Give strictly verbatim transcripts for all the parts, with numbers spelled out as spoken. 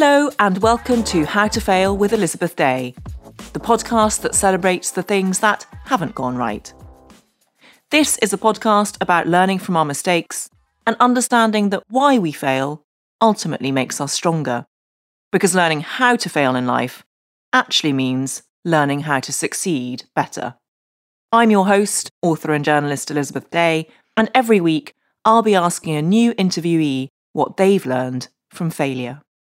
Hello and welcome to How to Fail with Elizabeth Day, the podcast that celebrates the things that haven't gone right. This is a podcast about learning from our mistakes and understanding that why we fail ultimately makes us stronger. Because learning how to fail in life actually means learning how to succeed better. I'm your host, author and journalist Elizabeth Day, and every week I'll be asking a new interviewee what they've learned from failure.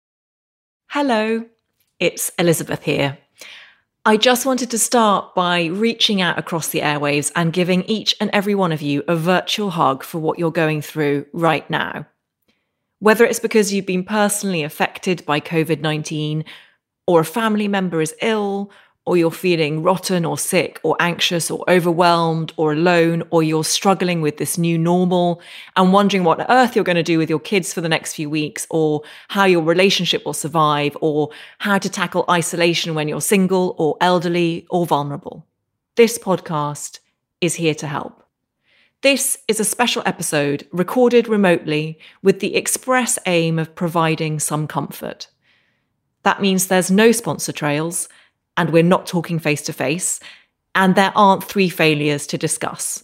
Hello, it's Elizabeth here. I just wanted to start by reaching out across the airwaves and giving each and every one of you a virtual hug for what you're going through right now. Whether it's because you've been personally affected by covid nineteen, or a family member is ill, or you're feeling rotten or sick or anxious or overwhelmed or alone, or you're struggling with this new normal and wondering what on earth you're going to do with your kids for the next few weeks, or how your relationship will survive, or how to tackle isolation when you're single or elderly or vulnerable. This podcast is here to help. This is a special episode recorded remotely with the express aim of providing some comfort. That means there's no sponsor trails, and we're not talking face-to-face, and there aren't three failures to discuss.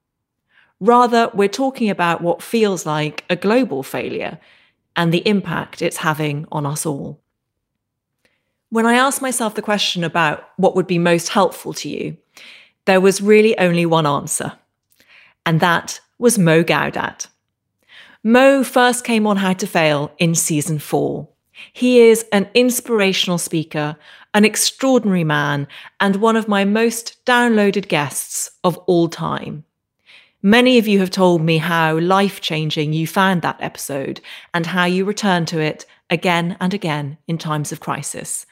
Rather, we're talking about what feels like a global failure and the impact it's having on us all. When I asked myself the question about what would be most helpful to you, there was really only one answer, and that was Mo Gaudat. Mo first came on How to Fail in season four. He is an inspirational speaker, an extraordinary man, and one of my most downloaded guests of all time. Many of you have told me how life-changing you found that episode and how you return to it again and again in times of crisis.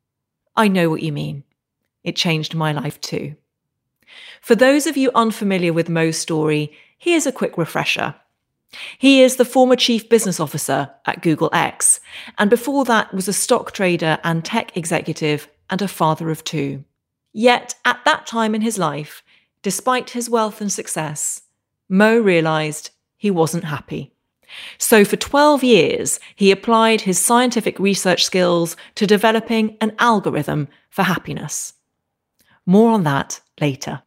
I know what you mean. It changed my life too. For those of you unfamiliar with Mo's story, here's a quick refresher. He is the former chief business officer at Google X, and before that was a stock trader and tech executive and a father of two. Yet at that time in his life, despite his wealth and success, Mo realised he wasn't happy. So for twelve years, he applied his scientific research skills to developing an algorithm for happiness. More on that later.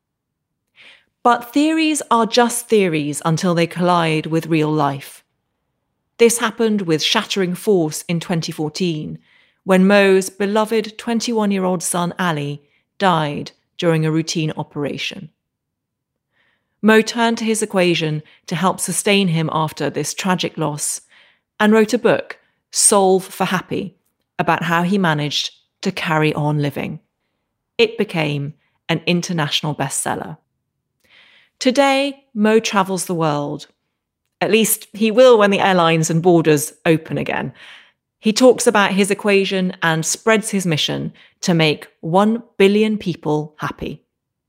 But theories are just theories until they collide with real life. This happened with shattering force in twenty fourteen, when Mo's beloved twenty-one-year-old son Ali died during a routine operation. Mo turned to his equation to help sustain him after this tragic loss and wrote a book, Solve for Happy, about how he managed to carry on living. It became an international bestseller. Today, Mo travels the world. At least he will when the airlines and borders open again. He talks about his equation and spreads his mission to make one billion people happy.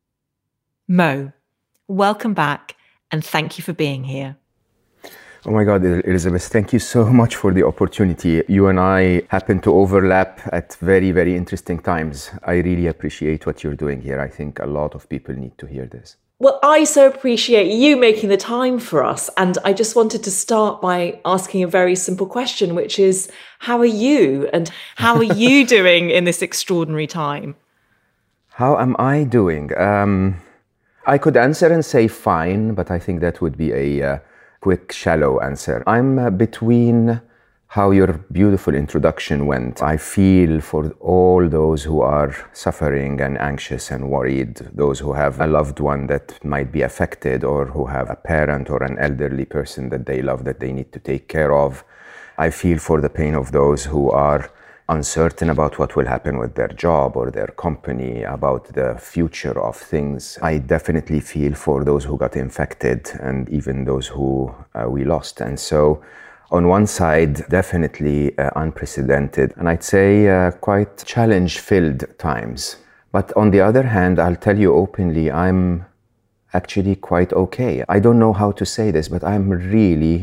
Mo, welcome back and thank you for being here. Oh my God, Elizabeth, thank you so much for the opportunity. You and I happen to overlap at very, very interesting times. I really appreciate what you're doing here. I think a lot of people need to hear this. Well, I so appreciate you making the time for us. And I just wanted to start by asking a very simple question, which is, how are you? And how are you doing in this extraordinary time? How am I doing? Um, I could answer and say fine, but I think that would be a uh, quick, shallow answer. I'm uh, between how your beautiful introduction went. I feel for all those who are suffering and anxious and worried, those who have a loved one that might be affected, or who have a parent or an elderly person that they love that they need to take care of. I feel for the pain of those who are uncertain about what will happen with their job or their company, about the future of things. I definitely feel for those who got infected and even those who uh, we lost. And so on one side, definitely uh, unprecedented, and I'd say uh, quite challenge-filled times. But on the other hand, I'll tell you openly, I'm actually quite okay. I don't know how to say this, but I'm really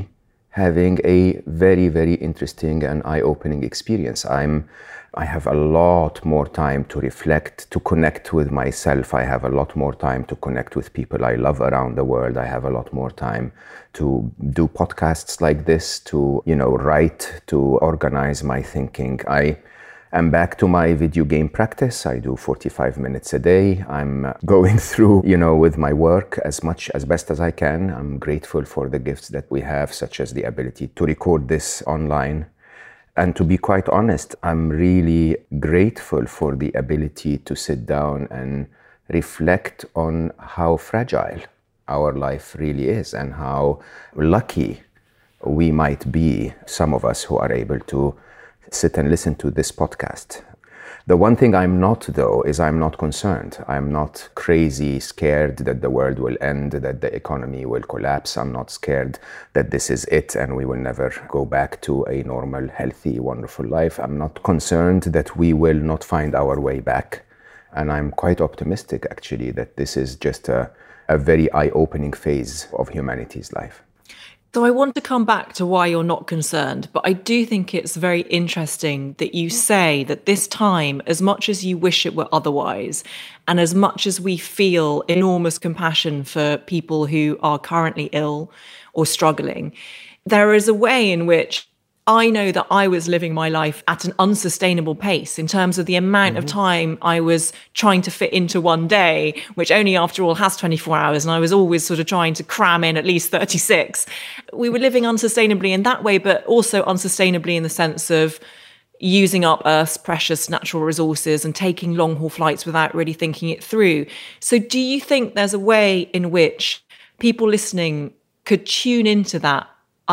having a very, very interesting and eye-opening experience. I'm, I have a lot more time to reflect, to connect with myself. I have a lot more time to connect with people I love around the world. I have a lot more time to do podcasts like this, to, you know, write, to organize my thinking. I am back to my video game practice. I do forty-five minutes a day. I'm going through, you know, with my work as much, as best as I can. I'm grateful for the gifts that we have, such as the ability to record this online. And to be quite honest, I'm really grateful for the ability to sit down and reflect on how fragile our life really is and how lucky we might be, some of us who are able to sit and listen to this podcast. The one thing I'm not, though, is I'm not concerned. I'm not crazy scared that the world will end, that the economy will collapse. I'm not scared that this is it and we will never go back to a normal, healthy, wonderful life. I'm not concerned that we will not find our way back. And I'm quite optimistic, actually, that this is just a, a very eye-opening phase of humanity's life. So I want to come back to why you're not concerned, but I do think it's very interesting that you say that this time, as much as you wish it were otherwise, and as much as we feel enormous compassion for people who are currently ill or struggling, there is a way in which I know that I was living my life at an unsustainable pace in terms of the amount mm-hmm. of time I was trying to fit into one day, which only after all has twenty-four hours. And I was always sort of trying to cram in at least thirty-six. We were living unsustainably in that way, but also unsustainably in the sense of using up Earth's precious natural resources and taking long haul flights without really thinking it through. So do you think there's a way in which people listening could tune into that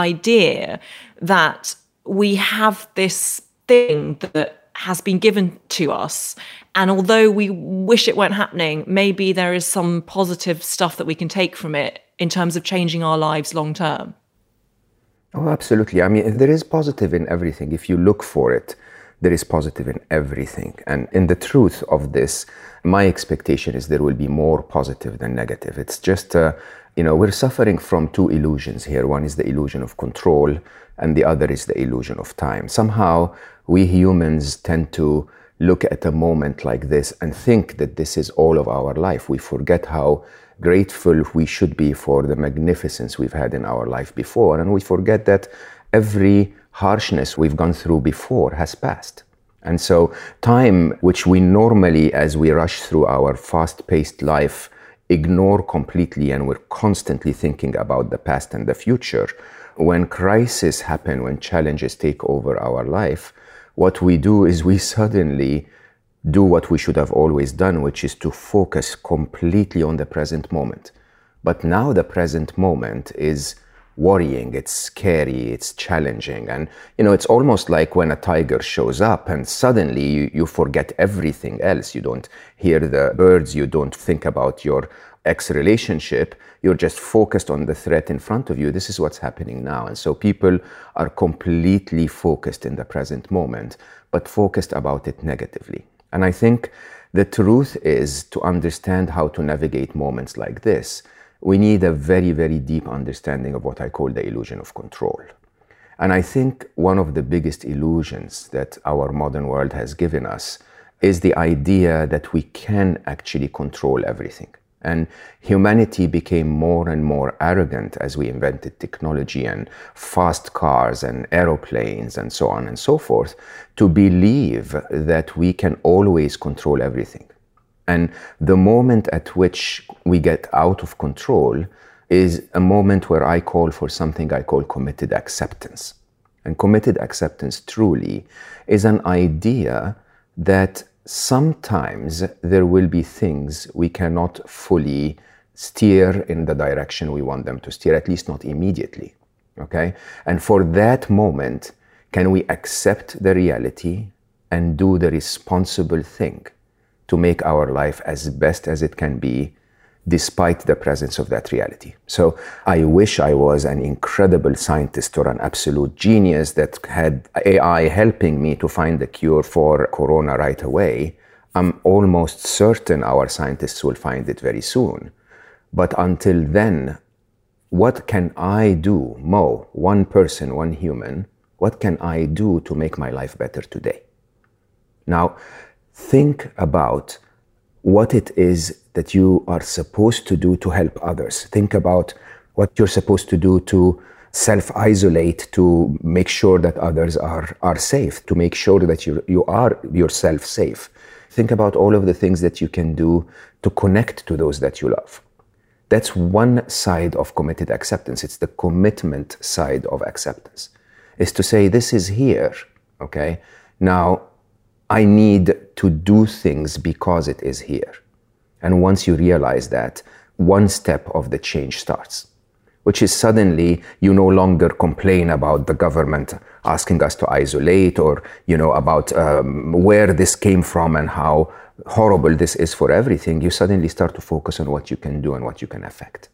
idea that we have this thing that has been given to us, and although we wish it weren't happening, maybe there is some positive stuff that we can take from it in terms of changing our lives long term? Oh, absolutely. I mean, there is positive in everything. If you look for it, there is positive in everything. And in the truth of this, my expectation is there will be more positive than negative. It's just, uh, you know, we're suffering from two illusions here. One is the illusion of control, and the other is the illusion of time. Somehow, we humans tend to look at a moment like this and think that this is all of our life. We forget how grateful we should be for the magnificence we've had in our life before, and we forget that every harshness we've gone through before has passed. And so time, which we normally, as we rush through our fast-paced life, ignore completely, and we're constantly thinking about the past and the future, when crises happen, when challenges take over our life, what we do is we suddenly do what we should have always done, which is to focus completely on the present moment. But now the present moment is worrying, it's scary, it's challenging. And, you know, it's almost like when a tiger shows up and suddenly you, you forget everything else. You don't hear the birds, you don't think about your ex-relationship, you're just focused on the threat in front of you. This is what's happening now. And so people are completely focused in the present moment, but focused about it negatively. And I think the truth is, to understand how to navigate moments like this, we need a very, very deep understanding of what I call the illusion of control. And I think one of the biggest illusions that our modern world has given us is the idea that we can actually control everything. And humanity became more and more arrogant as we invented technology and fast cars and aeroplanes and so on and so forth, to believe that we can always control everything. And the moment at which we get out of control is a moment where I call for something I call committed acceptance. And committed acceptance truly is an idea that sometimes there will be things we cannot fully steer in the direction we want them to steer, at least not immediately, okay? And for that moment, can we accept the reality and do the responsible thing to make our life as best as it can be, despite the presence of that reality? So I wish I was an incredible scientist or an absolute genius that had A I helping me to find the cure for corona right away. I'm almost certain our scientists will find it very soon. But until then, what can I do, Mo, one person, one human, what can I do to make my life better today? Now, think about what it is that you are supposed to do to help others. Think about what you're supposed to do to self-isolate, to make sure that others are, are safe, to make sure that you, you are yourself safe. Think about all of the things that you can do to connect to those that you love. That's one side of committed acceptance. It's the commitment side of acceptance. Is to say, this is here, okay? Now, I need to do things because it is here. And once you realize that, one step of the change starts, which is suddenly you no longer complain about the government asking us to isolate, or, you know, about um, where this came from and how horrible this is for everything. You suddenly start to focus on what you can do and what you can affect.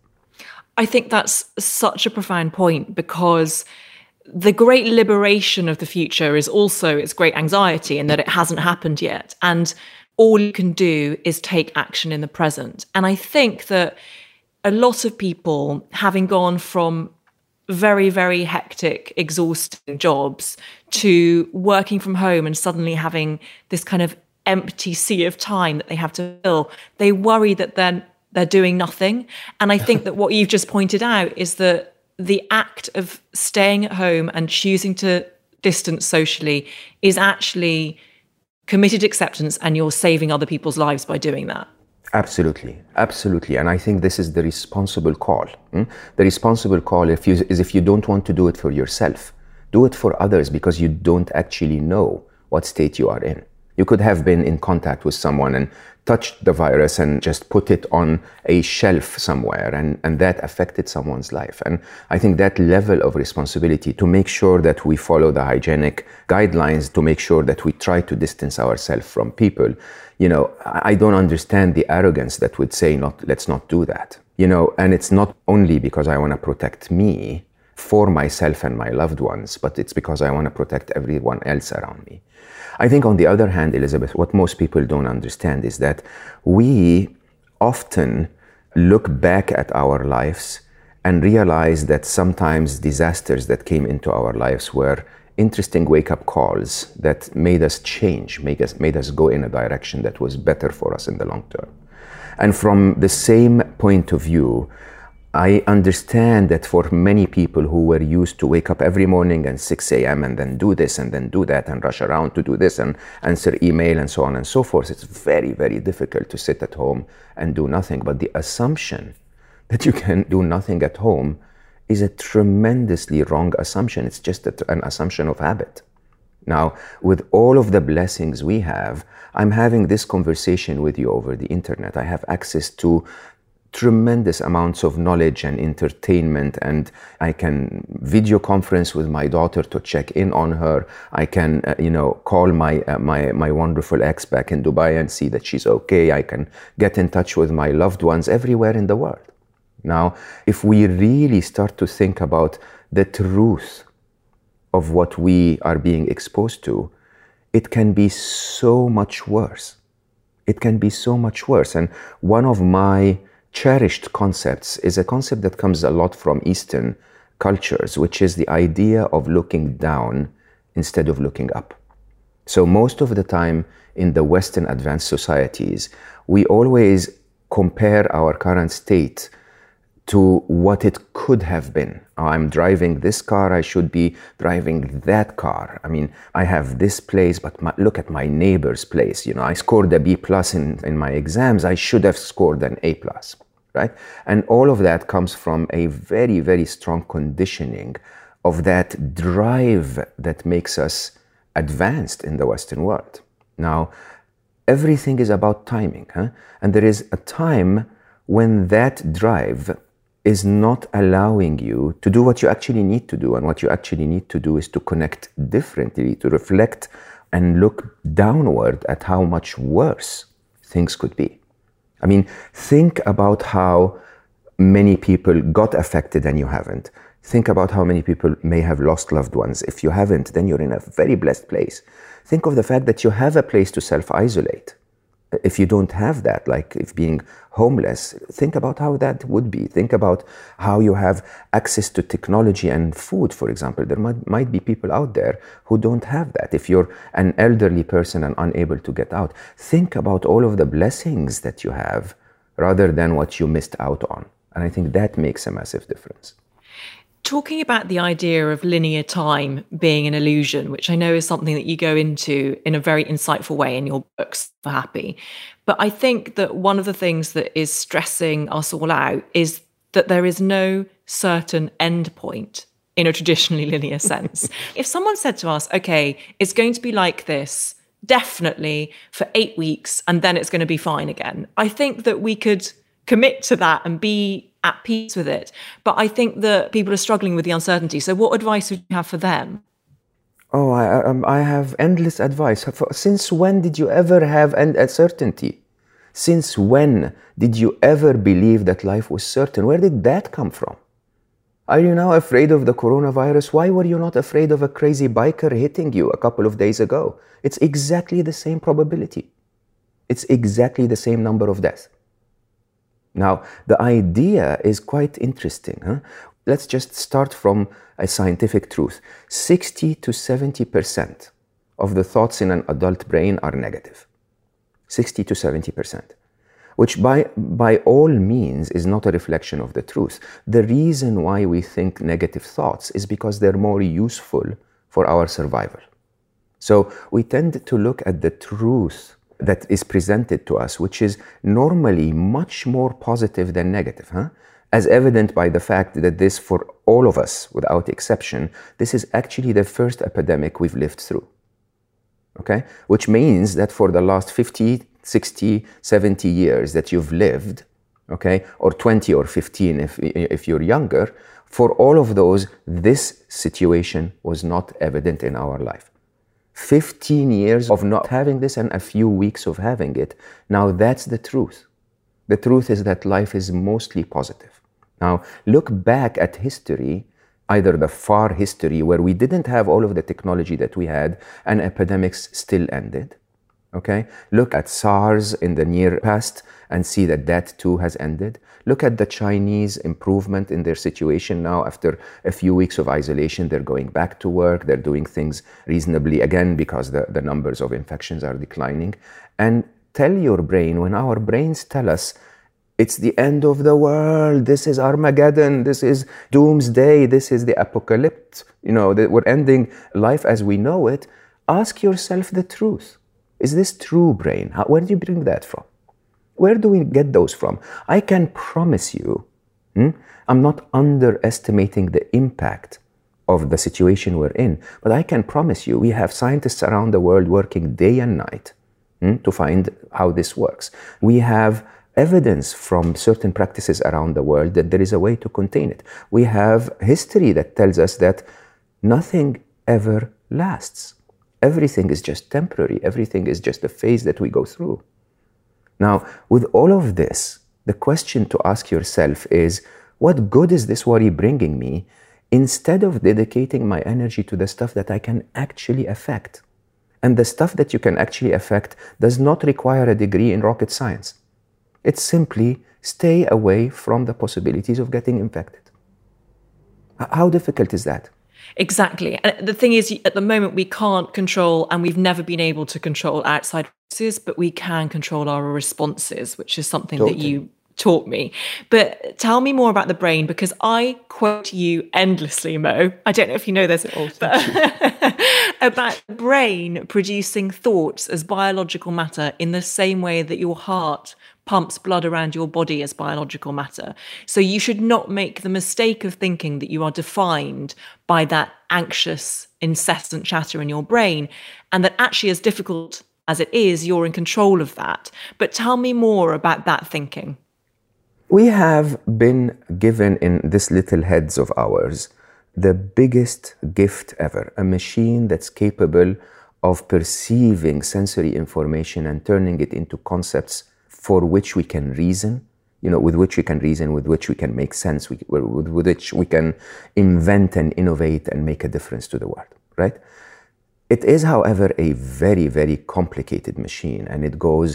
I think that's such a profound point, because the great liberation of the future is also its great anxiety in that it hasn't happened yet. And all you can do is take action in the present. And I think that a lot of people, having gone from very, very hectic, exhausting jobs to working from home and suddenly having this kind of empty sea of time that they have to fill, they worry that then they're doing nothing. And I think that what you've just pointed out is that the act of staying at home and choosing to distance socially is actually committed acceptance, and you're saving other people's lives by doing that. Absolutely, absolutely. And I think this is the responsible call. Hmm? The responsible call if you, is if you don't want to do it for yourself, do it for others, because you don't actually know what state you are in. You could have been in contact with someone and touched the virus and just put it on a shelf somewhere, and, and that affected someone's life. And I think that level of responsibility to make sure that we follow the hygienic guidelines, to make sure that we try to distance ourselves from people, you know, I don't understand the arrogance that would say, not, let's not do that. You know, and it's not only because I want to protect me for myself and my loved ones, but it's because I want to protect everyone else around me. I think on the other hand, Elizabeth, what most people don't understand is that we often look back at our lives and realize that sometimes disasters that came into our lives were interesting wake-up calls that made us change, made us, made us go in a direction that was better for us in the long term. And from the same point of view, I understand that for many people who were used to wake up every morning at six a.m. and then do this and then do that and rush around to do this and answer email and so on and so forth, it's very, very difficult to sit at home and do nothing. But the assumption that you can do nothing at home is a tremendously wrong assumption. It's just a, an assumption of habit. Now, with all of the blessings we have, I'm having this conversation with you over the internet. I have access to tremendous amounts of knowledge and entertainment, and I can video conference with my daughter to check in on her. I can, uh, you know, call my uh, my my wonderful ex back in Dubai and see that she's okay. I can get in touch with my loved ones everywhere in the world. Now, if we really start to think about the truth of what we are being exposed to, it can be so much worse. It can be so much worse. And one of my cherished concepts is a concept that comes a lot from Eastern cultures, which is the idea of looking down instead of looking up. So most of the time in the Western advanced societies, we always compare our current state to what it could have been. Oh, I'm driving this car, I should be driving that car. I mean, I have this place, but my, look at my neighbor's place. You know, I scored a B plus in, in my exams, I should have scored an A plus, right? And all of that comes from a very, very strong conditioning of that drive that makes us advanced in the Western world. Now, everything is about timing, huh? And there is a time when that drive is not allowing you to do what you actually need to do. And what you actually need to do is to connect differently, to reflect and look downward at how much worse things could be. I mean, think about how many people got affected and you haven't. Think about how many people may have lost loved ones. If you haven't, then you're in a very blessed place. Think of the fact that you have a place to self-isolate. If you don't have that, like if being homeless, think about how that would be. Think about how you have access to technology and food, for example. There might, might be people out there who don't have that. If you're an elderly person and unable to get out, think about all of the blessings that you have rather than what you missed out on. And I think that makes a massive difference. Talking about the idea of linear time being an illusion, which I know is something that you go into in a very insightful way in your books for Happy. But I think that one of the things that is stressing us all out is that there is no certain end point in a traditionally linear sense. If someone said to us, okay, it's going to be like this, definitely for eight weeks, and then it's going to be fine again, I think that we could commit to that and be at peace with it. But I think that people are struggling with the uncertainty. So what advice would you have for them? Oh, I, um, I have endless advice. Since when did you ever have an uncertainty? Since when did you ever believe that life was certain? Where did that come from? Are you now afraid of the coronavirus? Why were you not afraid of a crazy biker hitting you a couple of days ago? It's exactly the same probability. It's exactly the same number of deaths. Now, the idea is quite interesting. Huh? Let's just start from a scientific truth. sixty to seventy percent of the thoughts in an adult brain are negative. sixty to seventy percent. Which by, by all means is not a reflection of the truth. The reason why we think negative thoughts is because they're more useful for our survival. So we tend to look at the truth that is presented to us, which is normally much more positive than negative, huh? As evident by the fact that this, for all of us, without exception, this is actually the first epidemic we've lived through, okay? Which means that for the last fifty, sixty, seventy years that you've lived, okay, or twenty or fifteen if, if you're younger, for all of those, this situation was not evident in our life. fifteen years of not having this and a few weeks of having it. Now that's the truth. The truth is that life is mostly positive. Now look back at history, either the far history where we didn't have all of the technology that we had and epidemics still ended. Okay? Look at SARS in the near past and see that that too has ended. Look at the Chinese improvement in their situation now. After a few weeks of isolation, they're going back to work. They're doing things reasonably again because the, the numbers of infections are declining. And tell your brain, when our brains tell us it's the end of the world, this is Armageddon, this is doomsday, this is the apocalypse, you know, that we're ending life as we know it, ask yourself the truth. Is this true, brain? How, where do you bring that from? Where do we get those from? I can promise you, hmm, I'm not underestimating the impact of the situation we're in, but I can promise you we have scientists around the world working day and night hmm, to find how this works. We have evidence from certain practices around the world that there is a way to contain it. We have history that tells us that nothing ever lasts. Everything is just temporary. Everything is just a phase that we go through. Now, with all of this, the question to ask yourself is, what good is this worry bringing me instead of dedicating my energy to the stuff that I can actually affect? And the stuff that you can actually affect does not require a degree in rocket science. It's simply stay away from the possibilities of getting infected. How difficult is that? Exactly. And the thing is, at the moment, we can't control, and we've never been able to control outside forces, but we can control our responses, which is something totally. that you taught me. But tell me more about the brain, because I quote you endlessly, Mo. I don't know if you know this at all, but about the brain producing thoughts as biological matter in the same way that your heart pumps blood around your body as biological matter. So you should not make the mistake of thinking that you are defined by that anxious, incessant chatter in your brain, and that actually, as difficult as it is, you're in control of that. But tell me more about that thinking. We have been given in this little heads of ours the biggest gift ever, a machine that's capable of perceiving sensory information and turning it into concepts for which we can reason, you know, with which we can reason, with which we can make sense, with, with, with which we can invent and innovate and make a difference to the world, right? It is, however, a very, very complicated machine, and it goes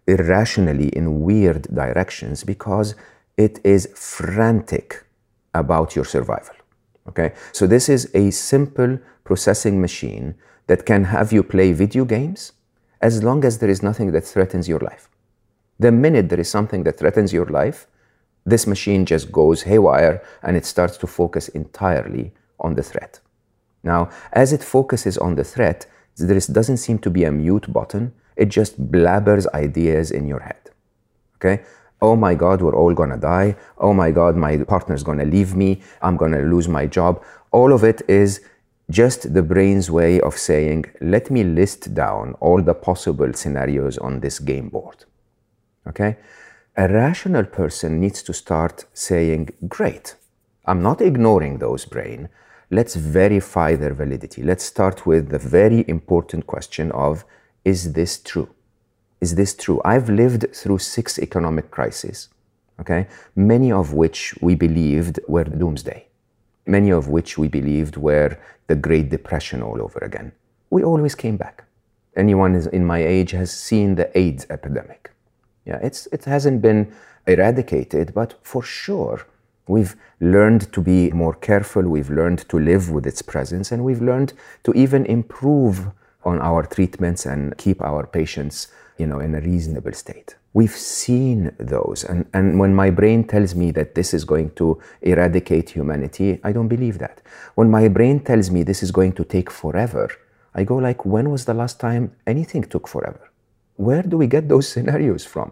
irrationally in weird directions because it is frantic about your survival. Okay? So this is a simple processing machine that can have you play video games as long as there is nothing that threatens your life. The minute there is something that threatens your life, this machine just goes haywire and it starts to focus entirely on the threat. Now, as it focuses on the threat, there is, doesn't seem to be a mute button. It just blabbers ideas in your head. Okay? Oh my God, we're all gonna die. Oh my God, my partner's gonna leave me. I'm gonna lose my job. All of it is just the brain's way of saying, let me list down all the possible scenarios on this game board. Okay? A rational person needs to start saying, great, I'm not ignoring those brain. Let's verify their validity. Let's start with the very important question of, is this true? Is this true? I've lived through six economic crises, okay? Many of which we believed were doomsday. Many of which we believed were the Great Depression all over again. We always came back. Anyone is in my age has seen the AIDS epidemic. Yeah, it's, it hasn't been eradicated, but for sure, we've learned to be more careful, we've learned to live with its presence, and we've learned to even improve on our treatments and keep our patients, you know, in a reasonable state. We've seen those, and, and when my brain tells me that this is going to eradicate humanity, I don't believe that. When my brain tells me this is going to take forever, I go like, when was the last time anything took forever? Where do we get those scenarios from?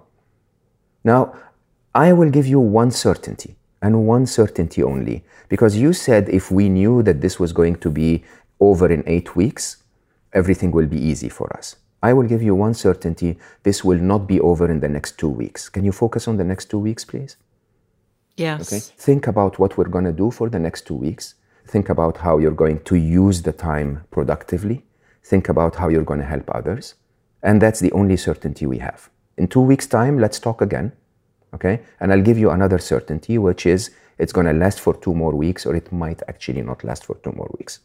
Now, I will give you one certainty, and one certainty only, because you said if we knew that this was going to be over in eight weeks, everything will be easy for us. I will give you one certainty, this will not be over in the next two weeks. Can you focus on the next two weeks, please? Yes. Okay. Think about what we're going to do for the next two weeks. Think about how you're going to use the time productively. Think about how you're going to help others. And that's the only certainty we have. In two weeks' time, let's talk again. Okay? And I'll give you another certainty, which is it's going to last for two more weeks, or it might actually not last for two more weeks.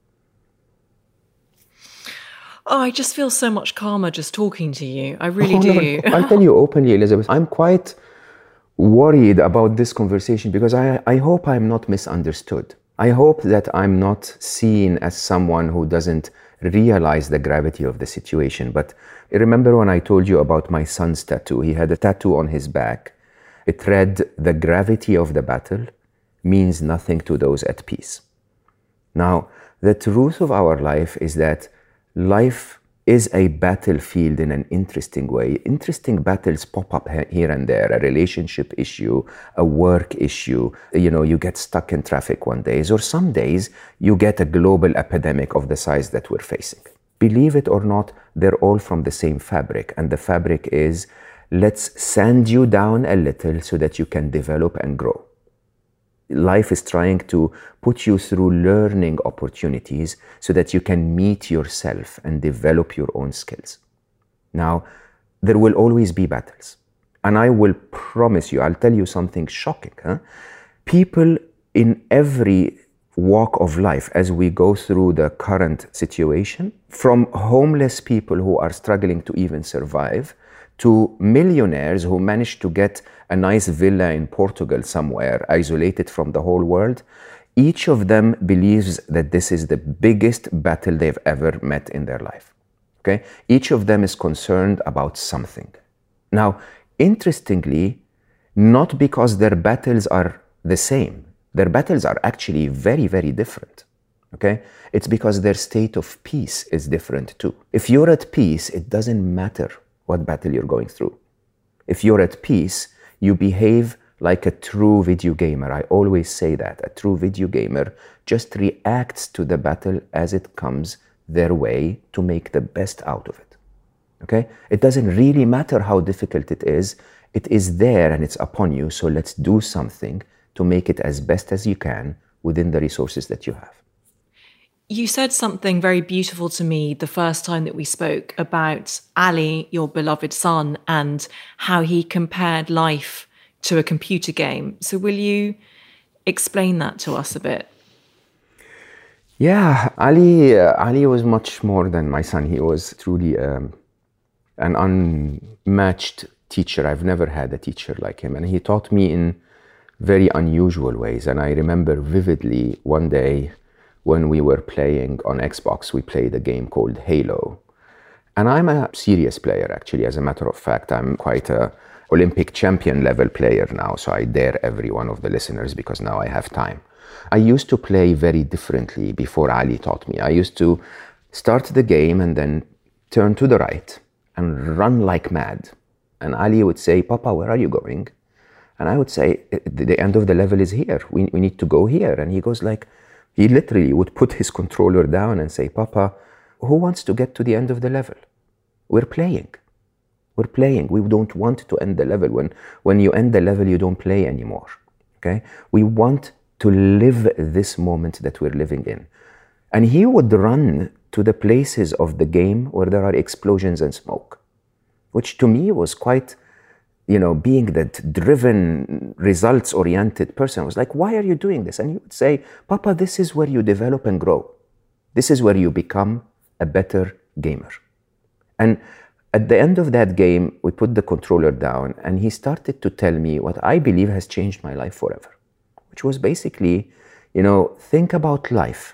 Oh, I just feel so much calmer just talking to you. I really oh, do. No, I'll tell you openly, Elizabeth, I'm quite worried about this conversation because I, I hope I'm not misunderstood. I hope that I'm not seen as someone who doesn't realize the gravity of the situation. But remember when I told you about my son's tattoo? He had a tattoo on his back. It read, "The gravity of the battle means nothing to those at peace." Now, the truth of our life is that life is a battlefield in an interesting way. Interesting battles pop up here and there, a relationship issue, a work issue, you know, you get stuck in traffic one day, or some days you get a global epidemic of the size that we're facing. Believe it or not, they're all from the same fabric, and the fabric is, let's sand you down a little so that you can develop and grow. Life is trying to put you through learning opportunities so that you can meet yourself and develop your own skills. Now, there will always be battles. And I will promise you, I'll tell you something shocking. Huh? People in every walk of life, as we go through the current situation, from homeless people who are struggling to even survive, to millionaires who managed to get a nice villa in Portugal somewhere, isolated from the whole world, each of them believes that this is the biggest battle they've ever met in their life. Okay? Each of them is concerned about something. Now, interestingly, not because their battles are the same. Their battles are actually very, very different. Okay? It's because their state of peace is different too. If you're at peace, it doesn't matter what battle you're going through. If you're at peace, you behave like a true video gamer. I always say that. A true video gamer just reacts to the battle as it comes their way to make the best out of it. Okay? It doesn't really matter how difficult it is. It is there and it's upon you, so let's do something to make it as best as you can within the resources that you have. You said something very beautiful to me the first time that we spoke about Ali, your beloved son, and how he compared life to a computer game. So will you explain that to us a bit? Yeah, Ali, uh, Ali was much more than my son. He was truly um, an unmatched teacher. I've never had a teacher like him. And he taught me in very unusual ways. And I remember vividly one day when we were playing on Xbox, we played a game called Halo. And I'm a serious player, actually. As a matter of fact, I'm quite a Olympic champion level player now. So I dare every one of the listeners because now I have time. I used to play very differently before Ali taught me. I used to start the game and then turn to the right and run like mad. And Ali would say, Papa, where are you going? And I would say, the end of the level is here. We, we need to go here. And he goes like, he literally would put his controller down and say, Papa, who wants to get to the end of the level? We're playing. We're playing. We don't want to end the level. When, when you end the level, you don't play anymore. Okay? We want to live this moment that we're living in. And he would run to the places of the game where there are explosions and smoke, which to me was quite, you know, being that driven, results-oriented person, I was like, why are you doing this? And he would say, Papa, this is where you develop and grow. This is where you become a better gamer. And at the end of that game, we put the controller down and he started to tell me what I believe has changed my life forever, which was basically, you know, think about life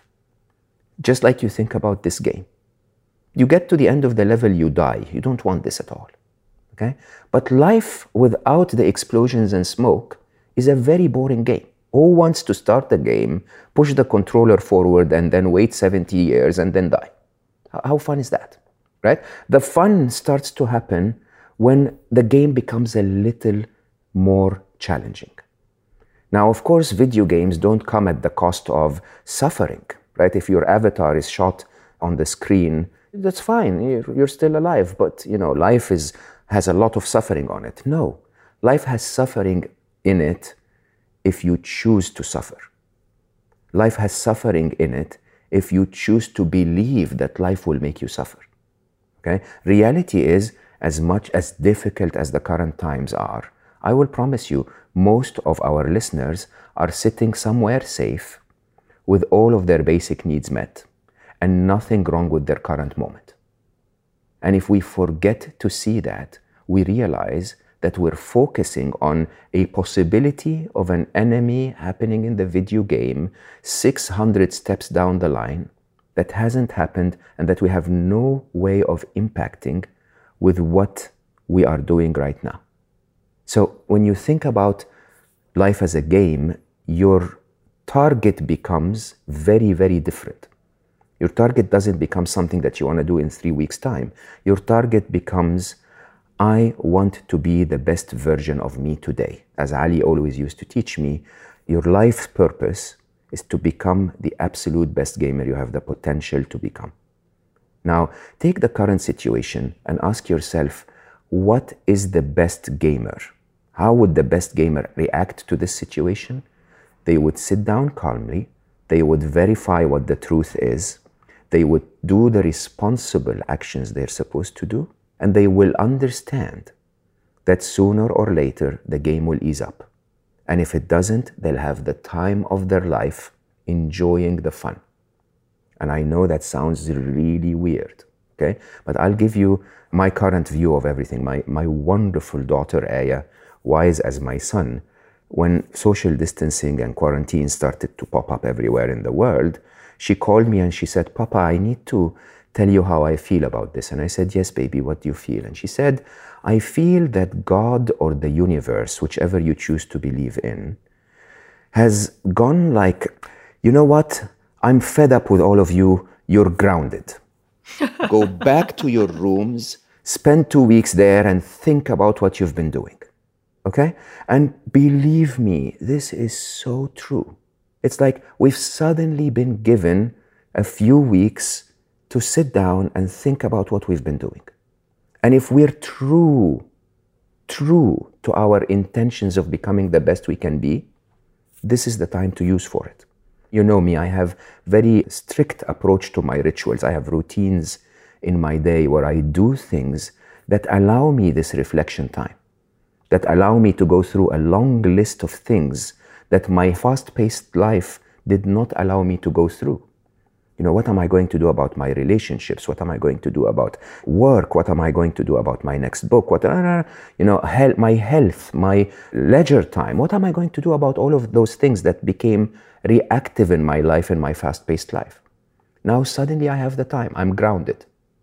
just like you think about this game. You get to the end of the level, you die. You don't want this at all. Okay? But life without the explosions and smoke is a very boring game. Who wants to start the game, push the controller forward, and then wait seventy years and then die? How fun is that? Right? The fun starts to happen when the game becomes a little more challenging. Now, of course, video games don't come at the cost of suffering. Right? If your avatar is shot on the screen, that's fine. You're, you're still alive. But, you know, life is has a lot of suffering on it. No. Life has suffering in it if you choose to suffer. Life has suffering in it if you choose to believe that life will make you suffer. Okay? Reality is, as much as difficult as the current times are, I will promise you, most of our listeners are sitting somewhere safe with all of their basic needs met and nothing wrong with their current moment. And if we forget to see that, we realize that we're focusing on a possibility of an enemy happening in the video game six hundred steps down the line that hasn't happened and that we have no way of impacting with what we are doing right now. So when you think about life as a game, your target becomes very, very different. Your target doesn't become something that you want to do in three weeks' time. Your target becomes, I want to be the best version of me today. As Ali always used to teach me, your life's purpose is to become the absolute best gamer you have the potential to become. Now, take the current situation and ask yourself, what is the best gamer? How would the best gamer react to this situation? They would sit down calmly, they would verify what the truth is, they would do the responsible actions they're supposed to do, and they will understand that sooner or later the game will ease up. And if it doesn't, they'll have the time of their life enjoying the fun. And I know that sounds really weird, okay? But I'll give you my current view of everything. My, my wonderful daughter, Aya, wise as my son, when social distancing and quarantine started to pop up everywhere in the world, she called me and she said, Papa, I need to tell you how I feel about this. And I said, yes, baby, what do you feel? And she said, I feel that God or the universe, whichever you choose to believe in, has gone like, you know what? I'm fed up with all of you. You're grounded. Go back to your rooms, spend two weeks there and think about what you've been doing. Okay? And believe me, this is so true. It's like we've suddenly been given a few weeks to sit down and think about what we've been doing. And if we're true, true to our intentions of becoming the best we can be, this is the time to use for it. You know me, I have very strict approach to my rituals. I have routines in my day where I do things that allow me this reflection time, that allow me to go through a long list of things that my fast-paced life did not allow me to go through. You know, what am I going to do about my relationships? What am I going to do about work? What am I going to do about my next book? What, uh, you know, health, my health, my leisure time. What am I going to do about all of those things that became reactive in my life, in my fast-paced life? Now suddenly I have the time. I'm grounded.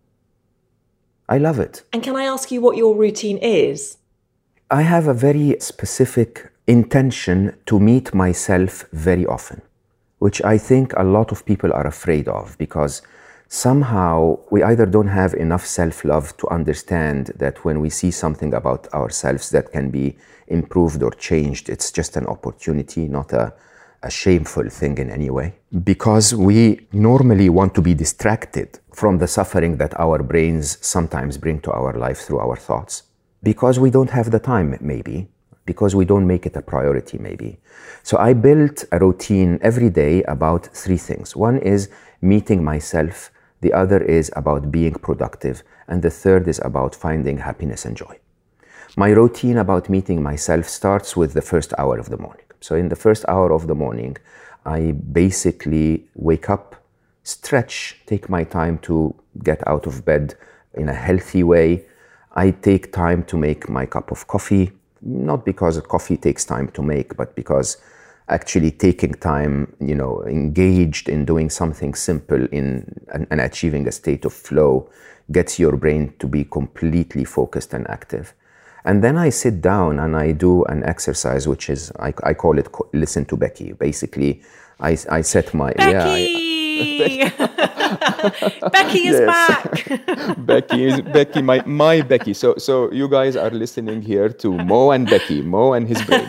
I love it. And can I ask you what your routine is? I have a very specific intention to meet myself very often, which I think a lot of people are afraid of, because somehow we either don't have enough self-love to understand that when we see something about ourselves that can be improved or changed, it's just an opportunity, not a, a shameful thing in any way. Because we normally want to be distracted from the suffering that our brains sometimes bring to our life through our thoughts. Because we don't have the time, maybe. Because we don't make it a priority, maybe. So I built a routine every day about three things. One is meeting myself, the other is about being productive, and the third is about finding happiness and joy. My routine about meeting myself starts with the first hour of the morning. So in the first hour of the morning, I basically wake up, stretch, take my time to get out of bed in a healthy way. I take time to make my cup of coffee. Not because coffee takes time to make, but because actually taking time, you know, engaged in doing something simple in and, and achieving a state of flow gets your brain to be completely focused and active. And then I sit down and I do an exercise, which is, I, I call it listen to Becky. Basically, I, I set my... Becky! Yeah, I, Becky is back. Becky is Becky, my my Becky. So so you guys are listening here to Mo and Becky, Mo and his brain.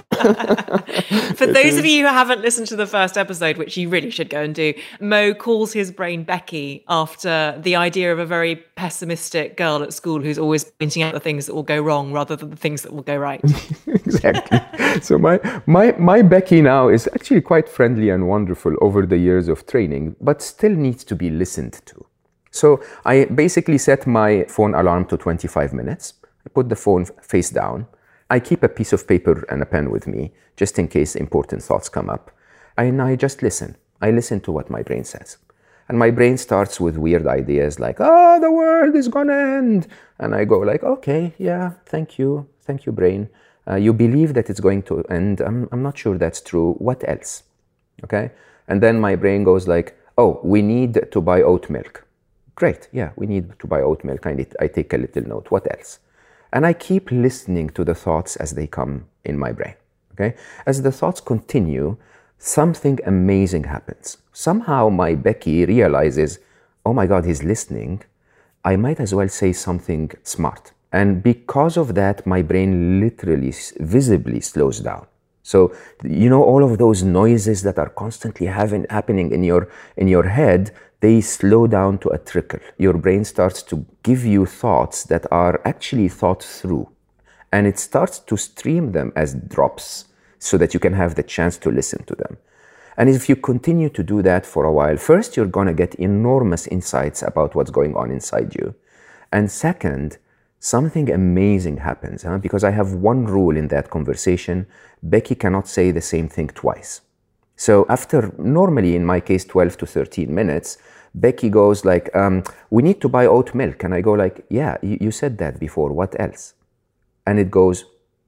For those of you who haven't listened to the first episode, which you really should go and do, Mo calls his brain Becky after the idea of a very pessimistic girl at school who's always pointing out the things that will go wrong rather than the things that will go right. Exactly. So my my my Becky now is actually quite friendly and wonderful over the years of training, but still needs to be listened to. So I basically set my phone alarm to twenty-five minutes. I put the phone face down. I keep a piece of paper and a pen with me, just in case important thoughts come up. And I just listen. I listen to what my brain says. And my brain starts with weird ideas like, oh, the world is gonna end. And I go like, okay, yeah, thank you. Thank you, brain. Uh, you believe that it's going to end. I'm, I'm not sure that's true. What else? Okay? And then my brain goes like, oh, we need to buy oat milk. Great, yeah, we need to buy oat milk. I, need, I take a little note. What else? And I keep listening to the thoughts as they come in my brain, okay? As the thoughts continue, something amazing happens. Somehow my Becky realizes, oh my God, he's listening. I might as well say something smart. And because of that, my brain literally, visibly slows down. So, you know, all of those noises that are constantly having, happening in your, in your head, they slow down to a trickle. Your brain starts to give you thoughts that are actually thought through. And it starts to stream them as drops so that you can have the chance to listen to them. And if you continue to do that for a while, first, you're going to get enormous insights about what's going on inside you. And second, something amazing happens, huh? Because I have one rule in that conversation. Becky cannot say the same thing twice. So after, normally in my case, twelve to thirteen minutes, Becky goes like, um, we need to buy oat milk. And I go like, yeah, you, you said that before, what else? And it goes,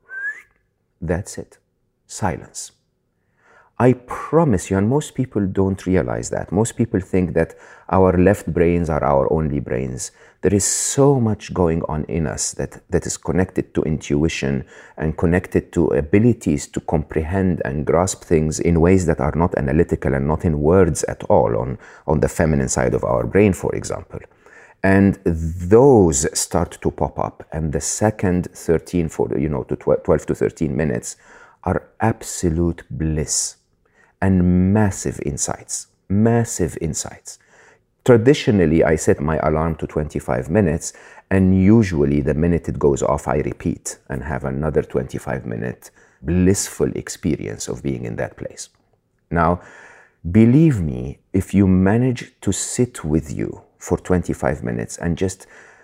that's it, silence. I promise you, and most people don't realize that. Most people think that our left brains are our only brains. There is so much going on in us that, that is connected to intuition and connected to abilities to comprehend and grasp things in ways that are not analytical and not in words at all on, on the feminine side of our brain, for example. And those start to pop up. And the second thirteen, for, you know, to twelve to thirteen minutes are absolute bliss. And massive insights, massive insights. Traditionally, I set my alarm to twenty-five minutes, and usually the minute it goes off, I repeat and have another twenty-five minute blissful experience of being in that place. Now, believe me, if you manage to sit with you for twenty-five minutes and just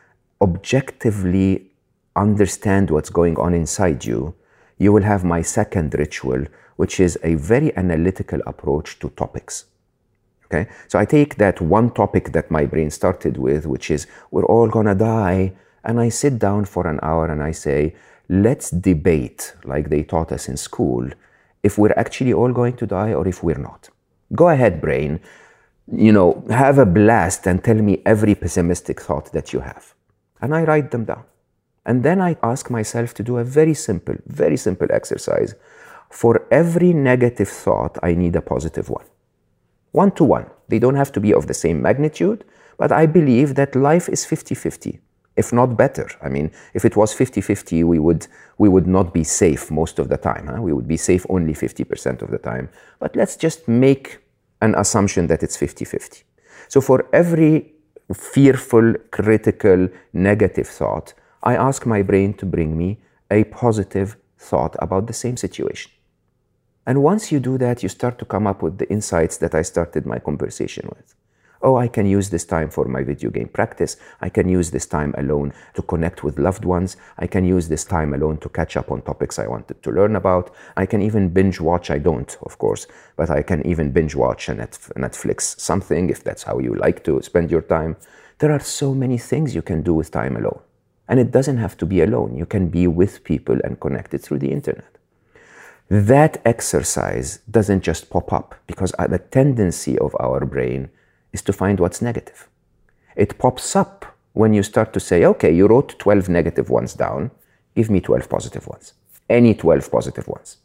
objectively understand what's going on inside you, you will have my second ritual, which is a very analytical approach to topics. Okay? So I take that one topic that my brain started with, which is we're all gonna die, and I sit down for an hour and I say, let's debate, like they taught us in school, if we're actually all going to die or if we're not. Go ahead, brain, you know, have a blast and tell me every pessimistic thought that you have. And I write them down. And then I ask myself to do a very simple, very simple exercise. For every negative thought, I need a positive one. One to one. They don't have to be of the same magnitude, but I believe that life is fifty-fifty, if not better. I mean, if it was fifty-fifty, we would, we would not be safe most of the time. Huh? We would be safe only fifty percent of the time. But let's just make an assumption that it's fifty-fifty. So for every fearful, critical, negative thought, I ask my brain to bring me a positive thought about the same situation. And once you do that, you start to come up with the insights that I started my conversation with. Oh, I can use this time for my video game practice. I can use this time alone to connect with loved ones. I can use this time alone to catch up on topics I wanted to learn about. I can even binge watch. I don't, of course, but I can even binge watch a Netflix something if that's how you like to spend your time. There are so many things you can do with time alone. And it doesn't have to be alone. You can be with people and connected through the internet. That exercise doesn't just pop up because the tendency of our brain is to find what's negative. It pops up when you start to say, okay, you wrote twelve negative ones down, give me twelve positive ones. Any twelve positive ones.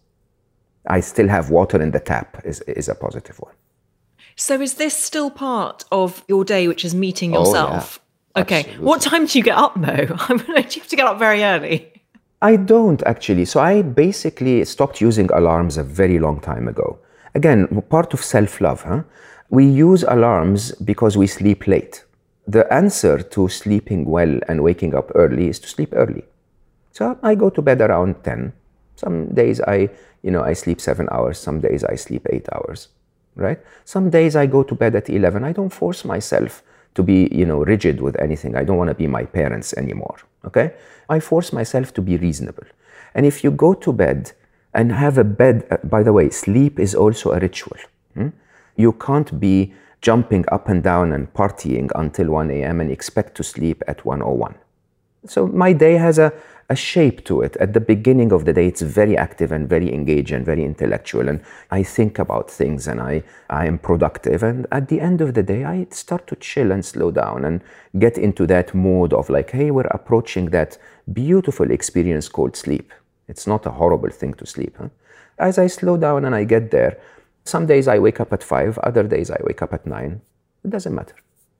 I still have water in the tap is, is a positive one. So is this still part of your day, which is meeting yourself? Oh, yeah. Okay. Absolutely. What time do you get up, Mo? I mean, do you have to get up very early? I don't actually. So I basically stopped using alarms a very long time ago. Again, part of self-love, huh? We use alarms because we sleep late. The answer to sleeping well and waking up early is to sleep early. So I go to bed around ten. Some days I, you know, I sleep seven hours. Some days I sleep eight hours, right? Some days I go to bed at eleven. I don't force myself to be, you know, rigid with anything. I don't want to be my parents anymore, okay? I force myself to be reasonable. And if you go to bed and have a bed, uh, by the way, sleep is also a ritual. Hmm? You can't be jumping up and down and partying until one a.m. and expect to sleep at one oh one. So my day has a, a shape to it. At the beginning of the day, it's very active and very engaged and very intellectual. And I think about things and I, I am productive. And at the end of the day, I start to chill and slow down and get into that mode of like, hey, we're approaching that beautiful experience called sleep. It's not a horrible thing to sleep. Huh? As I slow down and I get there, some days I wake up at five, other days I wake up at nine. It doesn't matter.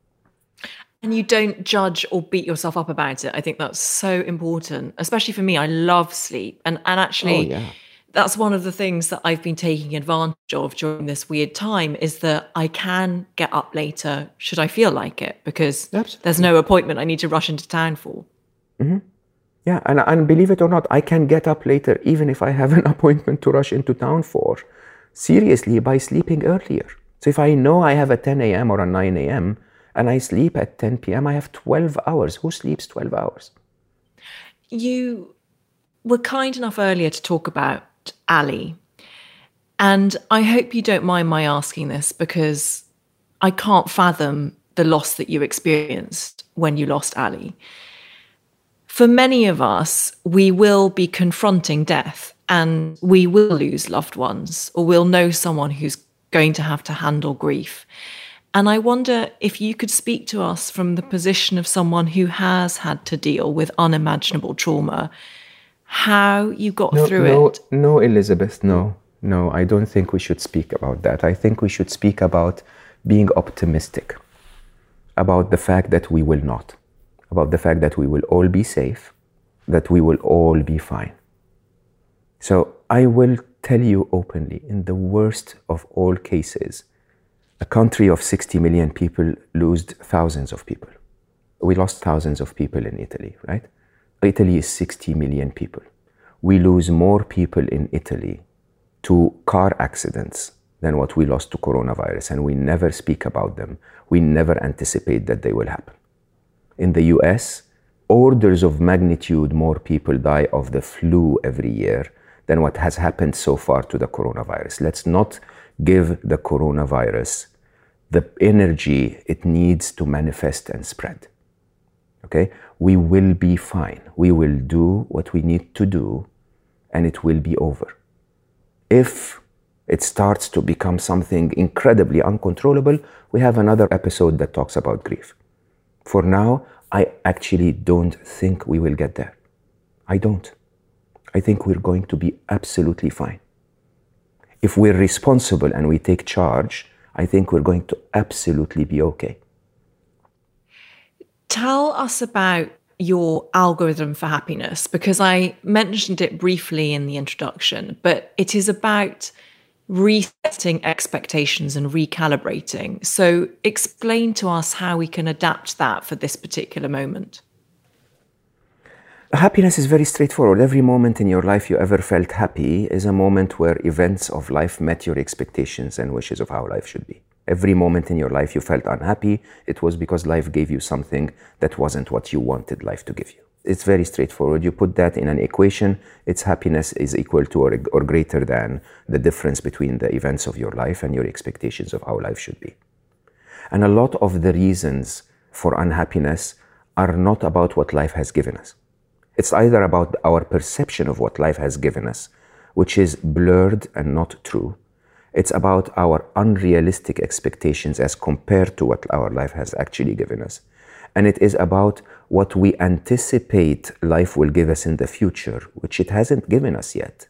And you don't judge or beat yourself up about it. I think that's so important, especially for me. I love sleep. And, and actually, oh, yeah. that's one of the things that I've been taking advantage of during this weird time is that I can get up later should I feel like it, because Absolutely. There's no appointment I need to rush into town for. Mm-hmm. Yeah, and, and believe it or not, I can get up later even if I have an appointment to rush into town for. Seriously, by sleeping earlier. So if I know I have a ten a.m. or a nine a.m., and I sleep at ten p.m., I have twelve hours. Who sleeps twelve hours? You were kind enough earlier to talk about Ali. And I hope you don't mind my asking this because I can't fathom the loss that you experienced when you lost Ali. For many of us, we will be confronting death and we will lose loved ones or we'll know someone who's going to have to handle grief. And I wonder if you could speak to us from the position of someone who has had to deal with unimaginable trauma, how you got no, through no, it. No, Elizabeth, no. No, I don't think we should speak about that. I think we should speak about being optimistic, about the fact that we will not, about the fact that we will all be safe, that we will all be fine. So I will tell you openly, in the worst of all cases, a country of sixty million people lost thousands of people. We lost thousands of people in Italy, right? Italy is sixty million people. We lose more people in Italy to car accidents than what we lost to coronavirus, and we never speak about them. We never anticipate that they will happen. In the U S, orders of magnitude more people die of the flu every year than what has happened so far to the coronavirus. Let's not give the coronavirus the energy it needs to manifest and spread. Okay? We will be fine. We will do what we need to do, and it will be over. If it starts to become something incredibly uncontrollable, we have another episode that talks about grief. For now, I actually don't think we will get there. I don't. I think we're going to be absolutely fine. If we're responsible and we take charge, I think we're going to absolutely be okay. Tell us about your algorithm for happiness, because I mentioned it briefly in the introduction, but it is about resetting expectations and recalibrating. So explain to us how we can adapt that for this particular moment. Happiness is very straightforward. Every moment in your life you ever felt happy is a moment where events of life met your expectations and wishes of how life should be. Every moment in your life you felt unhappy, it was because life gave you something that wasn't what you wanted life to give you. It's very straightforward. You put that in an equation, its happiness is equal to or, or greater than the difference between the events of your life and your expectations of how life should be. And a lot of the reasons for unhappiness are not about what life has given us. It's either about our perception of what life has given us, which is blurred and not true. It's about our unrealistic expectations as compared to what our life has actually given us. And it is about what we anticipate life will give us in the future, which it hasn't given us yet.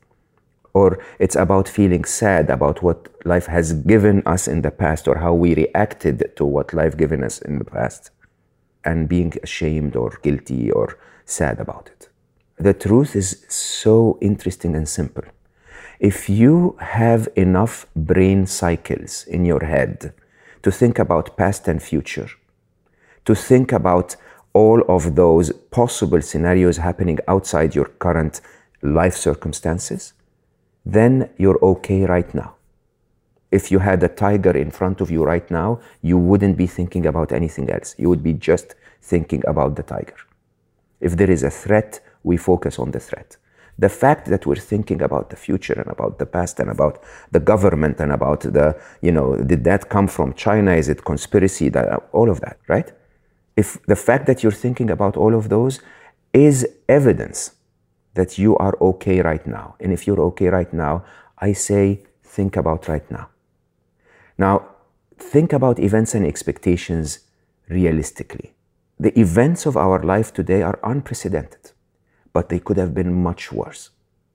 Or it's about feeling sad about what life has given us in the past, or how we reacted to what life given us in the past, and being ashamed or guilty or sad about it. The truth is so interesting and simple. If you have enough brain cycles in your head to think about past and future, to think about all of those possible scenarios happening outside your current life circumstances, then you're okay right now. If you had a tiger in front of you right now, you wouldn't be thinking about anything else. You would be just thinking about the tiger. If there is a threat, we focus on the threat. The fact that we're thinking about the future and about the past and about the government and about the, you know, did that come from China? Is it conspiracy? That, all of that, right? If the fact that you're thinking about all of those is evidence that you are okay right now. And if you're okay right now, I say, think about right now. Now, think about events and expectations realistically. The events of our life today are unprecedented, but they could have been much worse.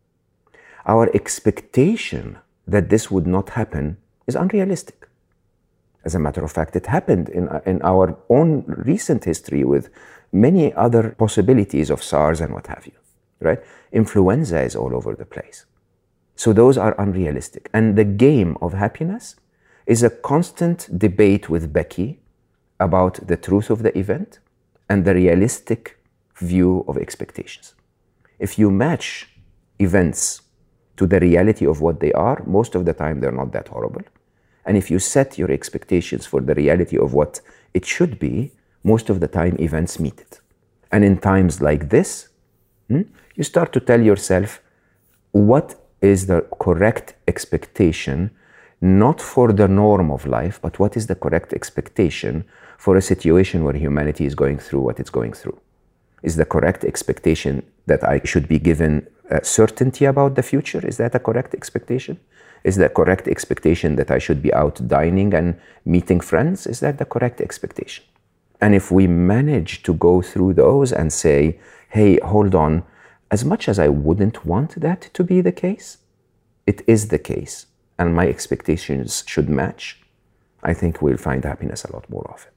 Our expectation that this would not happen is unrealistic. As a matter of fact, it happened in, in our own recent history with many other possibilities of SARS and what have you, right? Influenza is all over the place. So those are unrealistic. And the game of happiness is a constant debate with Becky about the truth of the event and the realistic view of expectations. If you match events to the reality of what they are, most of the time they're not that horrible. And if you set your expectations for the reality of what it should be, most of the time events meet it. And in times like this, hmm, you start to tell yourself, what is the correct expectation, not for the norm of life, but what is the correct expectation for a situation where humanity is going through what it's going through? Is the correct expectation that I should be given uh, certainty about the future? Is that a correct expectation? Is the correct expectation that I should be out dining and meeting friends? Is that the correct expectation? And if we manage to go through those and say, hey, hold on, as much as I wouldn't want that to be the case, it is the case, and my expectations should match, I think we'll find happiness a lot more often.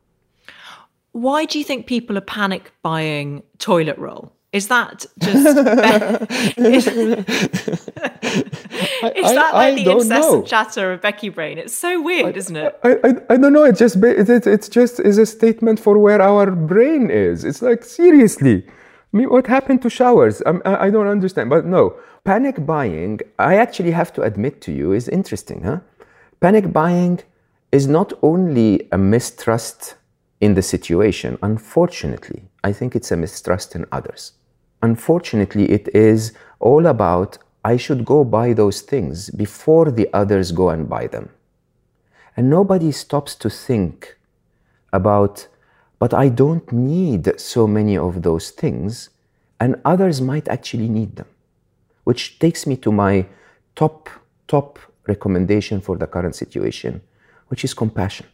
Why do you think people are panic buying toilet roll? Is that just... is, is that I, I, like the incessant know. chatter of Becky Brain? It's so weird, I, isn't it? I, I, I don't know. It just, it, it's just is a statement for where our brain is. It's like, seriously. I mean, what happened to showers? I'm, I don't understand. But no, panic buying, I actually have to admit to you, is interesting. Huh? Panic buying is not only a mistrust in the situation. Unfortunately, I think it's a mistrust in others. Unfortunately, it is all about, I should go buy those things before the others go and buy them. And nobody stops to think about, but I don't need so many of those things, and others might actually need them. Which takes me to my top, top recommendation for the current situation, which is compassion.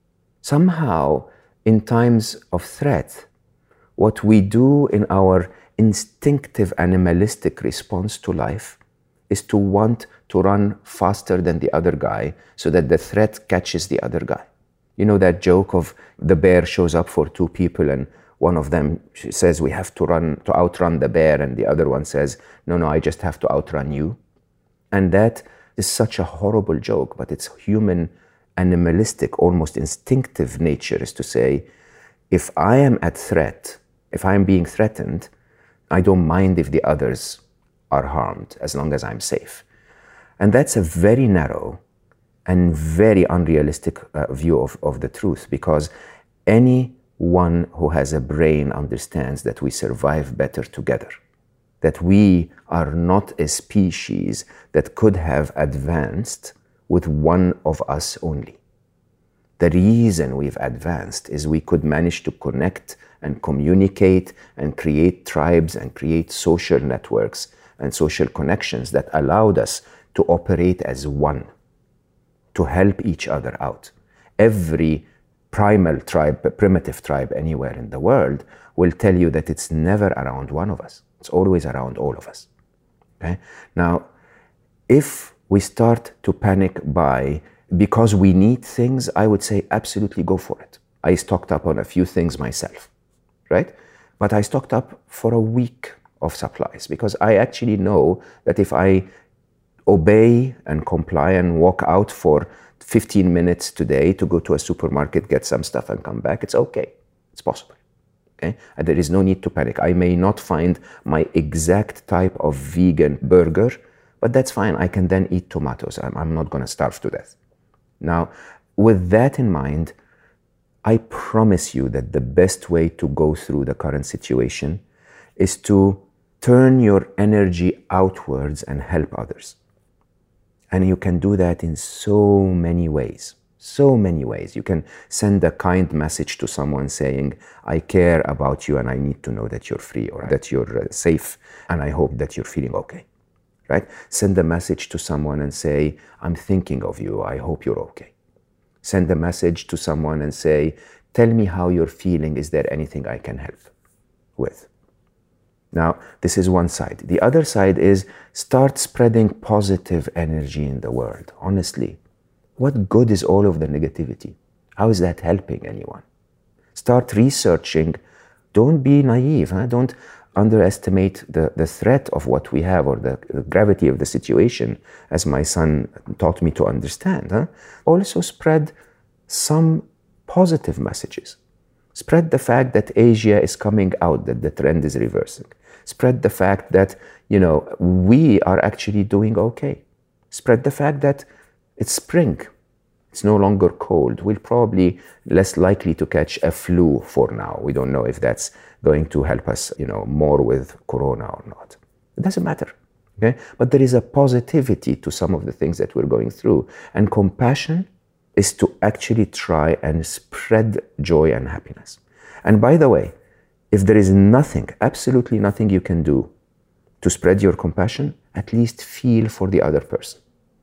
Somehow, in times of threat, what we do in our instinctive animalistic response to life is to want to run faster than the other guy so that the threat catches the other guy. You know that joke of the bear shows up for two people and one of them says, we have to run to outrun the bear, and the other one says, no, no, I just have to outrun you. And that is such a horrible joke, but it's human, animalistic, almost instinctive nature is to say, if I am at threat, if I'm being threatened, I don't mind if the others are harmed as long as I'm safe. And that's a very narrow and very unrealistic uh, view of, of the truth, because anyone who has a brain understands that we survive better together, that we are not a species that could have advanced with one of us only. The reason we've advanced is we could manage to connect and communicate and create tribes and create social networks and social connections that allowed us to operate as one, to help each other out. Every primal tribe, primitive tribe anywhere in the world will tell you that it's never around one of us. It's always around all of us. Okay? Now, if we start to panic by, because we need things, I would say absolutely go for it. I stocked up on a few things myself, right? But I stocked up for a week of supplies because I actually know that if I obey and comply and walk out for fifteen minutes today to go to a supermarket, get some stuff and come back, it's okay. It's possible. Okay? And there is no need to panic. I may not find my exact type of vegan burger, but that's fine. I can then eat tomatoes. I'm, I'm not going to starve to death. Now, with that in mind, I promise you that the best way to go through the current situation is to turn your energy outwards and help others. And you can do that in so many ways, so many ways. You can send a kind message to someone saying, I care about you and I need to know that you're free or that you're safe and I hope that you're feeling okay. Right? Send a message to someone and say, I'm thinking of you, I hope you're okay. Send a message to someone and say, tell me how you're feeling, is there anything I can help with? Now, this is one side. The other side is start spreading positive energy in the world. Honestly, what good is all of the negativity? How is that helping anyone? Start researching. Don't be naive. Huh? Don't underestimate the, the threat of what we have or the, the gravity of the situation, as my son taught me to understand. Huh? Also spread some positive messages. Spread the fact that Asia is coming out, that the trend is reversing. Spread the fact that, you know, we are actually doing okay. Spread the fact that it's spring. It's no longer cold. We're probably less likely to catch a flu for now. We don't know if that's going to help us, you know, more with corona or not. It doesn't matter. Okay? But there is a positivity to some of the things that we're going through. And compassion is to actually try and spread joy and happiness. And by the way, if there is nothing, absolutely nothing you can do to spread your compassion, at least feel for the other person.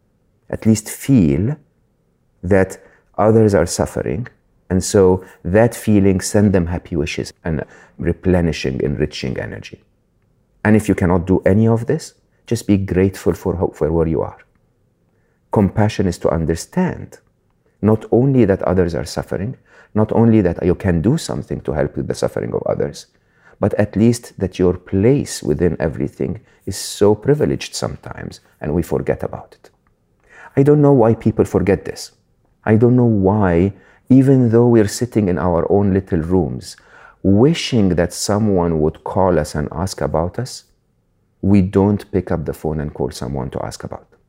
At least feel that others are suffering. And so that feeling, send them happy wishes and replenishing, enriching energy. And if you cannot do any of this, just be grateful for hope for where you are. Compassion is to understand not only that others are suffering, not only that you can do something to help with the suffering of others, but at least that your place within everything is so privileged sometimes, and we forget about it. I don't know why people forget this. I don't know why, even though we're sitting in our own little rooms, wishing that someone would call us and ask about us, we don't pick up the phone and call someone to ask about them.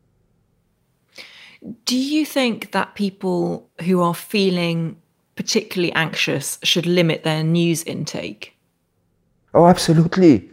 Do you think that people who are feeling particularly anxious should limit their news intake? Oh, absolutely.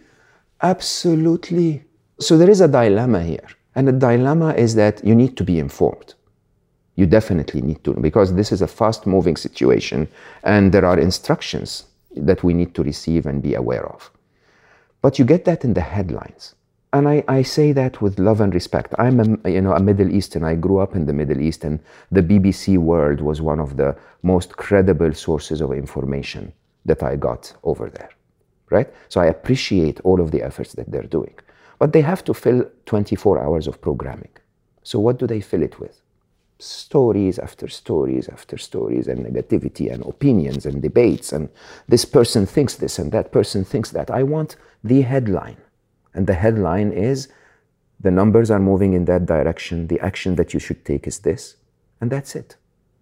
Absolutely. So there is a dilemma here. And the dilemma is that you need to be informed. You definitely need to, because this is a fast-moving situation and there are instructions that we need to receive and be aware of. But you get that in the headlines. And I, I say that with love and respect. I'm a, you know, a Middle Eastern. I grew up in the Middle East, and the B B C World was one of the most credible sources of information that I got over there, right? So I appreciate all of the efforts that they're doing. But they have to fill twenty-four hours of programming. So what do they fill it with? Stories after stories after stories, and negativity and opinions and debates, and this person thinks this and that person thinks that. I want the headline. And the headline is, the numbers are moving in that direction, the action that you should take is this, and that's it.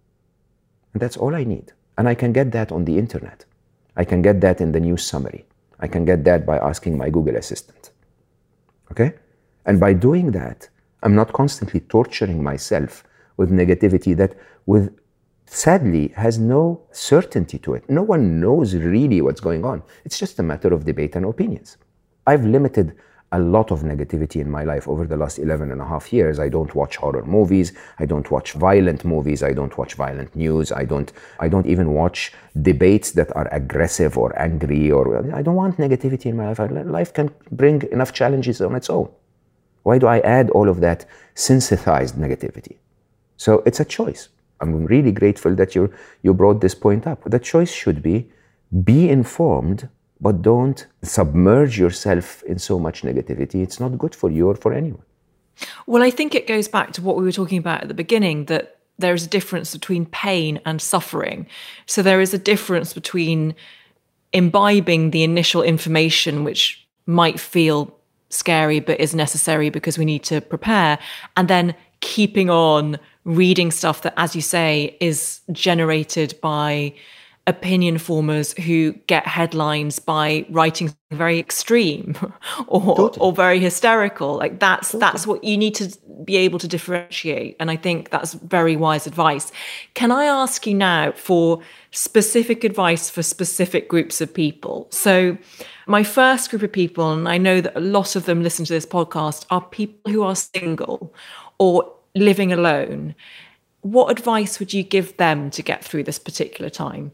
And that's all I need. And I can get that on the internet. I can get that in the news summary. I can get that by asking my Google Assistant. Okay? And by doing that, I'm not constantly torturing myself with negativity that, with sadly, has no certainty to it. No one knows really what's going on. It's just a matter of debate and opinions. I've limited a lot of negativity in my life over the last eleven and a half years. I don't watch horror movies. I don't watch violent movies. I don't watch violent news. I don't, I don't even watch debates that are aggressive or angry, or I don't want negativity in my life. Life can bring enough challenges on its own. Why do I add all of that synthesized negativity? So it's a choice. I'm really grateful that you you brought this point up. The choice should be, be informed, but don't submerge yourself in so much negativity. It's not good for you or for anyone. Well, I think it goes back to what we were talking about at the beginning, that there is a difference between pain and suffering. So there is a difference between imbibing the initial information, which might feel scary but is necessary because we need to prepare, and then keeping on reading stuff that, as you say, is generated by opinion formers who get headlines by writing very extreme or totally. or very hysterical. Like that's totally. that's what you need to be able to differentiate. And I think that's very wise advice. Can I ask you now for specific advice for specific groups of people? So my first group of people, and I know that a lot of them listen to this podcast, are people who are single or living alone. What advice would you give them to get through this particular time?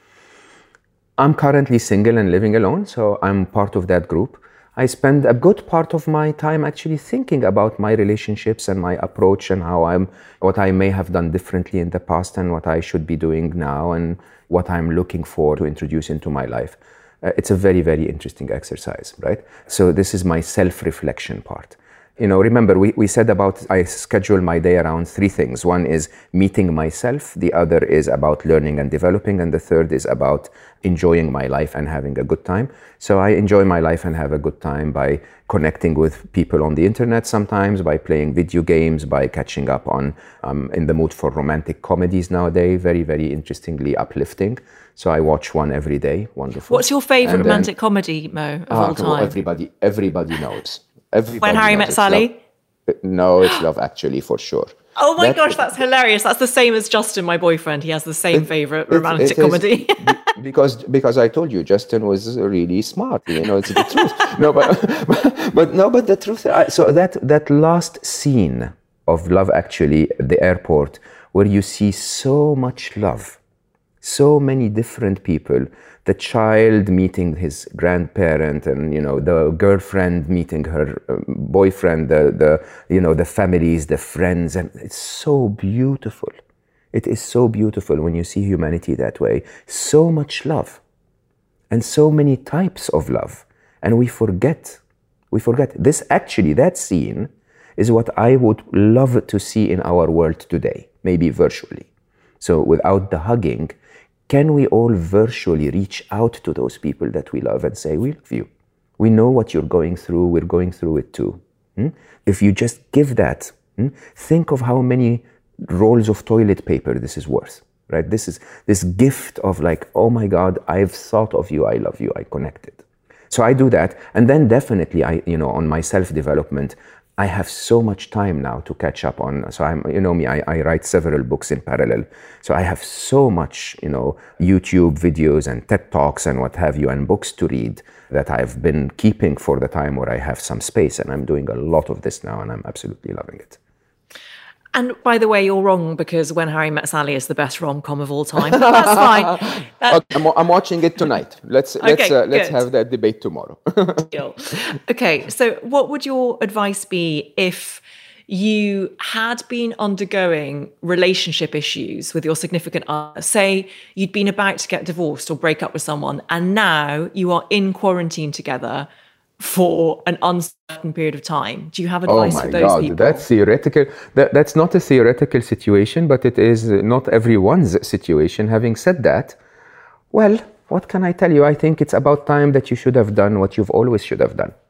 I'm currently single and living alone, so I'm part of that group. I spend a good part of my time actually thinking about my relationships and my approach and how I'm, what I may have done differently in the past and what I should be doing now and what I'm looking for to introduce into my life. Uh, it's a very, very interesting exercise, right? So this is my self-reflection part. You know, remember, we, we said about, I schedule my day around three things. One is meeting myself, the other is about learning and developing, and the third is about enjoying my life and having a good time. So I enjoy my life and have a good time by connecting with people on the internet sometimes, by playing video games, by catching up on, um, in the mood for romantic comedies nowadays, very, very interestingly uplifting. So I watch one every day, wonderful. What's your favourite and romantic then, comedy, Mo, of uh, all time? Well, everybody, everybody knows. Everybody When Harry Met Sally? Love. No, it's Love Actually, for sure. Oh my that, gosh, that's hilarious. That's the same as Justin, my boyfriend. He has the same it, favourite it, romantic it comedy. because because I told you, Justin was really smart. You know, it's the truth. No, but, but, but no, but the truth. I, so that that last scene of Love Actually at the airport, where you see so much love, so many different people. The child meeting his grandparent, and you know the girlfriend meeting her boyfriend, the the you know the families, the friends, and it's so beautiful. It is so beautiful when you see humanity that way. So much love, and so many types of love, and we forget. We forget this. Actually, that scene is what I would love to see in our world today, maybe virtually. So without the hugging. Can we all virtually reach out to those people that we love and say, we love you. We know what you're going through. We're going through it too. Hmm? If you just give that, hmm? think of how many rolls of toilet paper this is worth, right? This is this gift of like, oh my God, I've thought of you. I love you. I connected. So I do that. And then definitely I, you know, on my self-development, I have so much time now to catch up on. So I'm, you know me, I, I write several books in parallel. So I have so much, you know, YouTube videos and TED Talks and what have you, and books to read that I've been keeping for the time where I have some space. And I'm doing a lot of this now, and I'm absolutely loving it. And by the way, you're wrong, because When Harry Met Sally is the best rom-com of all time. That's fine. That... Okay, I'm, I'm watching it tonight. Let's let's okay, uh, let's good. have that debate tomorrow. Okay, so what would your advice be if you had been undergoing relationship issues with your significant other? Say you'd been about to get divorced or break up with someone, and now you are in quarantine together for an uncertain period of time. Do you have advice oh for those God, people? That's theoretical. That, that's not a theoretical situation, but it is not everyone's situation. Having said that, well, what can I tell you? I think it's about time that you should have done what you've always should have done.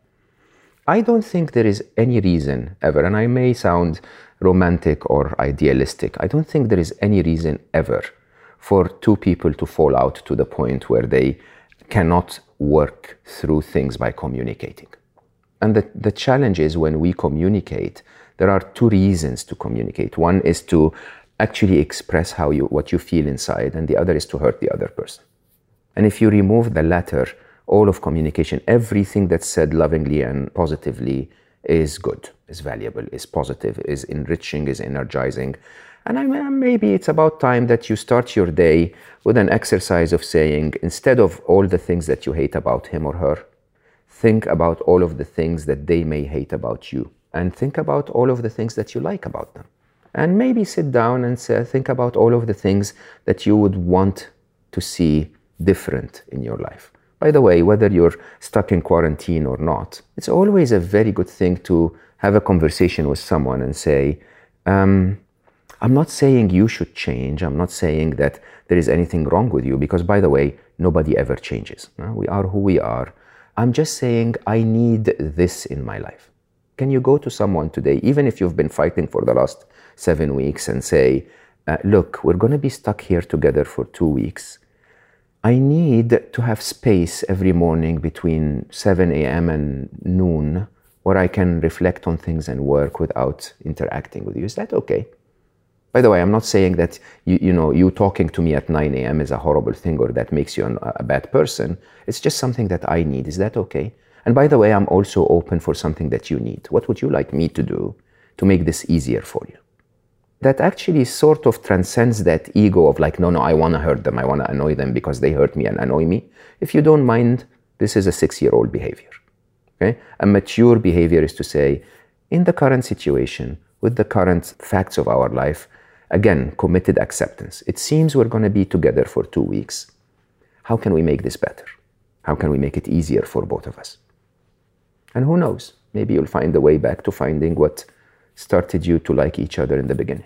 I don't think there is any reason ever, and I may sound romantic or idealistic, I don't think there is any reason ever for two people to fall out to the point where they cannot work through things by communicating. And the, the challenge is when we communicate, there are two reasons to communicate. One is to actually express how you, what you feel inside, and the other is to hurt the other person. And if you remove the latter, all of communication, everything that's said lovingly and positively is good, is valuable, is positive, is enriching, is energizing. And I mean, maybe it's about time that you start your day with an exercise of saying, instead of all the things that you hate about him or her, think about all of the things that they may hate about you. And think about all of the things that you like about them. And maybe sit down and say, think about all of the things that you would want to see different in your life. By the way, whether you're stuck in quarantine or not, it's always a very good thing to have a conversation with someone and say, um, I'm not saying you should change. I'm not saying that there is anything wrong with you, because, by the way, nobody ever changes. No? We are who we are. I'm just saying I need this in my life. Can you go to someone today, even if you've been fighting for the last seven weeks, and say, uh, look, we're going to be stuck here together for two weeks. I need to have space every morning between seven a.m. and noon where I can reflect on things and work without interacting with you. Is that okay? By the way, I'm not saying that you, you know, you talking to me at nine a.m. is a horrible thing or that makes you an, a bad person. It's just something that I need. Is that okay? And by the way, I'm also open for something that you need. What would you like me to do to make this easier for you? That actually sort of transcends that ego of like, no, no, I want to hurt them. I want to annoy them because they hurt me and annoy me. If you don't mind, this is a six-year-old behavior. Okay? A mature behavior is to say, in the current situation, with the current facts of our life, again, committed acceptance. It seems we're going to be together for two weeks. How can we make this better? How can we make it easier for both of us? And who knows? Maybe you'll find a way back to finding what started you to like each other in the beginning.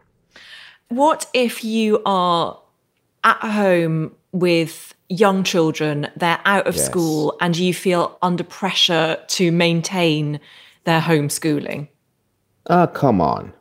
What if you are at home with young children, they're out of yes. school, and you feel under pressure to maintain their homeschooling? Ah, oh, come on.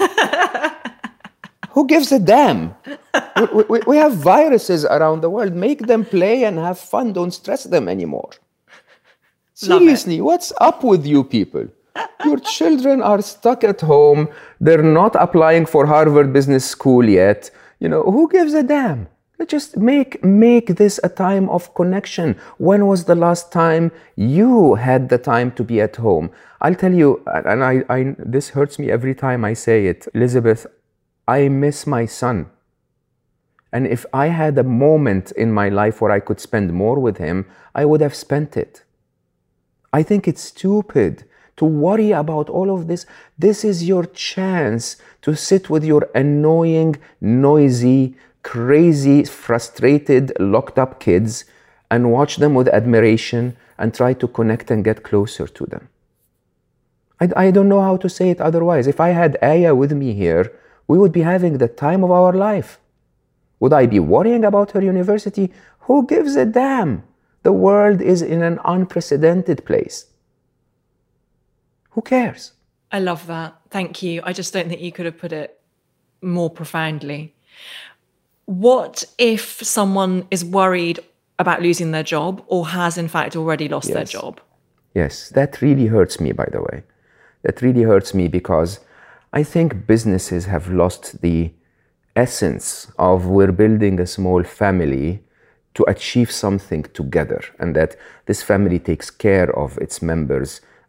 Who gives a damn? we, we, we have viruses around the world. Make them play and have fun. Don't stress them anymore. Seriously, what's up with you people? Your children are stuck at home. They're not applying for Harvard Business School yet. You know, who gives a damn? Just make, make this a time of connection. When was the last time you had the time to be at home? I'll tell you, and I, I, this hurts me every time I say it, Elizabeth, I miss my son. And if I had a moment in my life where I could spend more with him, I would have spent it. I think it's stupid to worry about all of this. This is your chance to sit with your annoying, noisy, crazy, frustrated, locked up kids and watch them with admiration and try to connect and get closer to them. I, I don't know how to say it otherwise. If I had Aya with me here, we would be having the time of our life. Would I be worrying about her university? Who gives a damn? The world is in an unprecedented place. Who cares? I love that. Thank you. I just don't think you could have put it more profoundly. What if someone is worried about losing their job or has in fact already lost yes. their job? Yes, that really hurts me, by the way. That really hurts me because I think businesses have lost the essence of we're building a small family to achieve something together, and that this family takes care of its members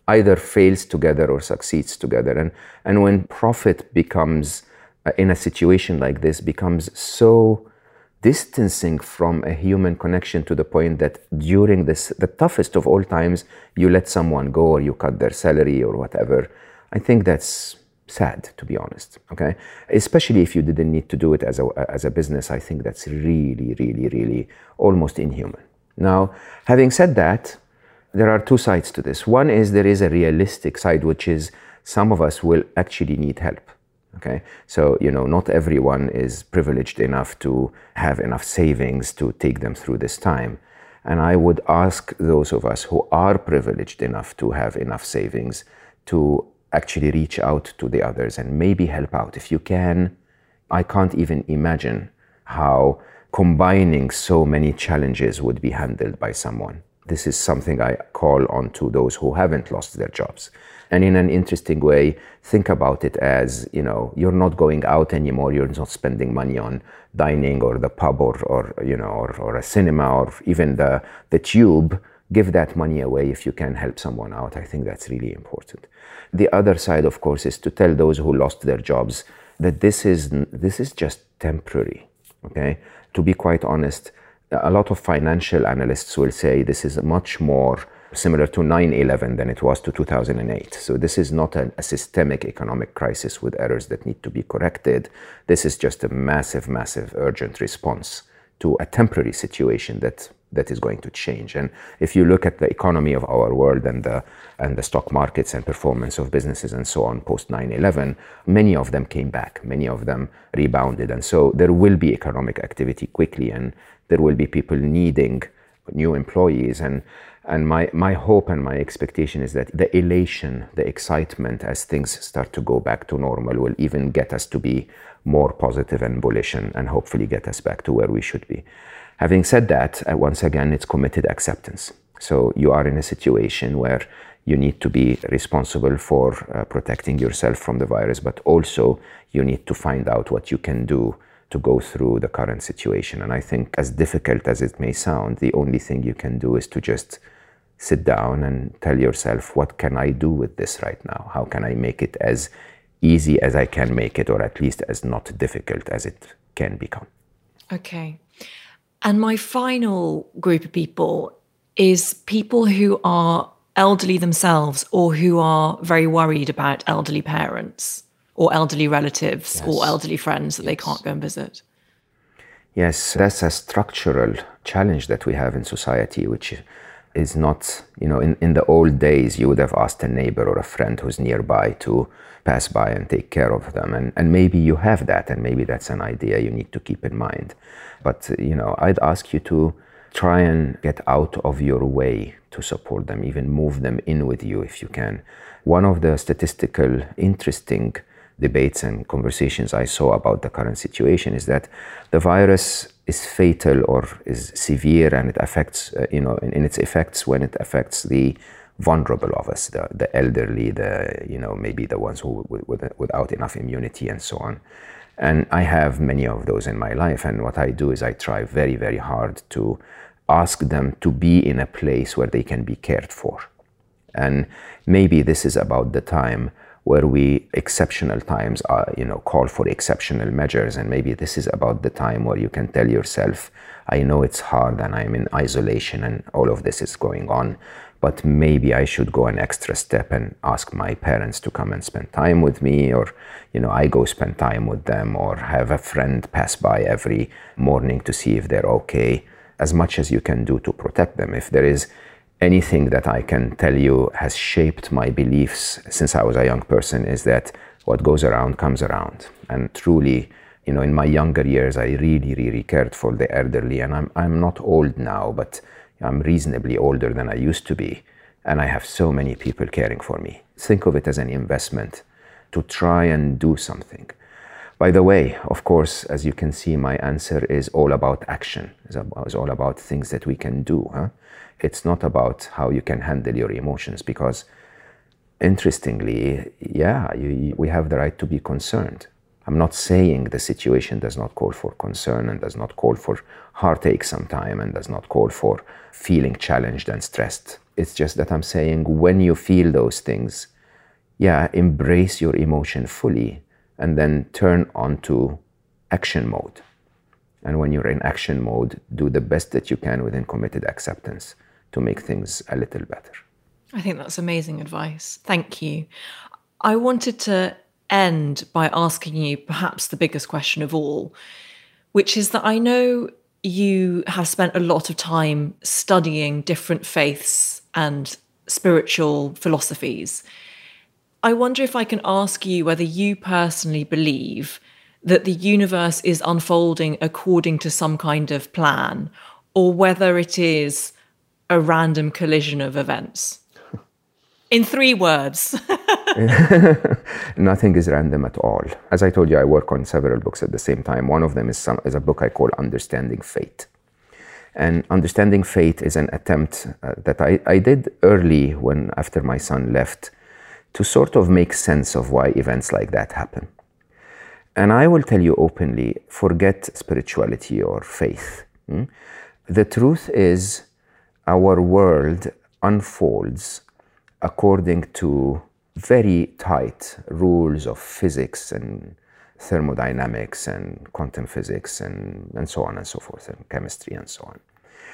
either fails together or succeeds together. And, and when profit becomes, uh, in a situation like this, becomes so distancing from a human connection to the point that during this, the toughest of all times, you let someone go or you cut their salary or whatever, I think that's sad, to be honest, okay? Especially if you didn't need to do it as a, as a business, I think that's really, really, really almost inhuman. Now, having said that, there are two sides to this. One is there is a realistic side, which is some of us will actually need help. Okay, so, you know, not everyone is privileged enough to have enough savings to take them through this time. And I would ask those of us who are privileged enough to have enough savings to actually reach out to the others and maybe help out. If you can, I can't even imagine how combining so many challenges would be handled by someone. This is something I call on to those who haven't lost their jobs. And in an interesting way, think about it as, you know, you're not going out anymore, you're not spending money on dining or the pub or, or you know, or, or a cinema or even the, the tube. Give that money away if you can help someone out. I think that's really important. The other side, of course, is to tell those who lost their jobs that this is, this is just temporary, okay? To be quite honest, a lot of financial analysts will say this is much more similar to nine eleven than it was to two thousand eight. So this is not a, a systemic economic crisis with errors that need to be corrected. This is just a massive, massive urgent response to a temporary situation that that is going to change. And if you look at the economy of our world and the and the stock markets and performance of businesses and so on post nine eleven, many of them came back, many of them rebounded. And so there will be economic activity quickly, and there will be people needing new employees. And and my, my hope and my expectation is that the elation, the excitement as things start to go back to normal will even get us to be more positive and bullish and, and hopefully get us back to where we should be. Having said that, uh, once again, it's committed acceptance. So you are in a situation where you need to be responsible for uh, protecting yourself from the virus, but also you need to find out what you can do to go through the current situation. And I think, as difficult as it may sound, the only thing you can do is to just sit down and tell yourself, what can I do with this right now? How can I make it as easy as I can make it, or at least as not difficult as it can become? Okay. And my final group of people is people who are elderly themselves or who are very worried about elderly parents or elderly relatives yes. or elderly friends that yes. they can't go and visit. Yes, that's a structural challenge that we have in society, which is not, you know, in, in the old days, you would have asked a neighbor or a friend who's nearby to pass by and take care of them. And, and maybe you have that, and maybe that's an idea you need to keep in mind. But, you know, I'd ask you to try and get out of your way to support them, even move them in with you if you can. One of the statistical interesting debates and conversations I saw about the current situation is that the virus is fatal or is severe, and it affects, uh, you know, in, in its effects when it affects the vulnerable of us, the, the elderly, the, you know, maybe the ones who with, with, without enough immunity and so on. And I have many of those in my life. And what I do is I try very, very hard to ask them to be in a place where they can be cared for. And maybe this is about the time where we, exceptional times, are, you know, call for exceptional measures. And maybe this is about the time where you can tell yourself, I know it's hard and I'm in isolation and all of this is going on, but maybe I should go an extra step and ask my parents to come and spend time with me, or, you know, I go spend time with them, or have a friend pass by every morning to see if they're okay, as much as you can do to protect them. If there is anything that I can tell you has shaped my beliefs since I was a young person, is that what goes around comes around. And truly, you know, in my younger years, I really, really cared for the elderly. And I'm, I'm not old now, but I'm reasonably older than I used to be. And I have so many people caring for me. Think of it as an investment to try and do something. By the way, of course, as you can see, my answer is all about action. It's all about things that we can do. Huh? It's not about how you can handle your emotions, because interestingly, yeah, you, you, we have the right to be concerned. I'm not saying the situation does not call for concern and does not call for heartache sometime and does not call for feeling challenged and stressed. It's just that I'm saying when you feel those things, yeah, embrace your emotion fully and then turn on to action mode. And when you're in action mode, do the best that you can within committed acceptance to make things a little better. I think that's amazing advice. Thank you. I wanted to end by asking you perhaps the biggest question of all, which is that I know you have spent a lot of time studying different faiths and spiritual philosophies. I wonder if I can ask you whether you personally believe that the universe is unfolding according to some kind of plan, or whether it is a random collision of events. In three words. Nothing is random at all. As I told you, I work on several books at the same time. One of them is, some, is a book I call Understanding Fate. And Understanding Fate is an attempt uh, that I, I did early when, after my son left, to sort of make sense of why events like that happen. And I will tell you openly, forget spirituality or faith. Hmm? The truth is, our world unfolds according to very tight rules of physics and thermodynamics and quantum physics and, and so on and so forth, and chemistry and so on.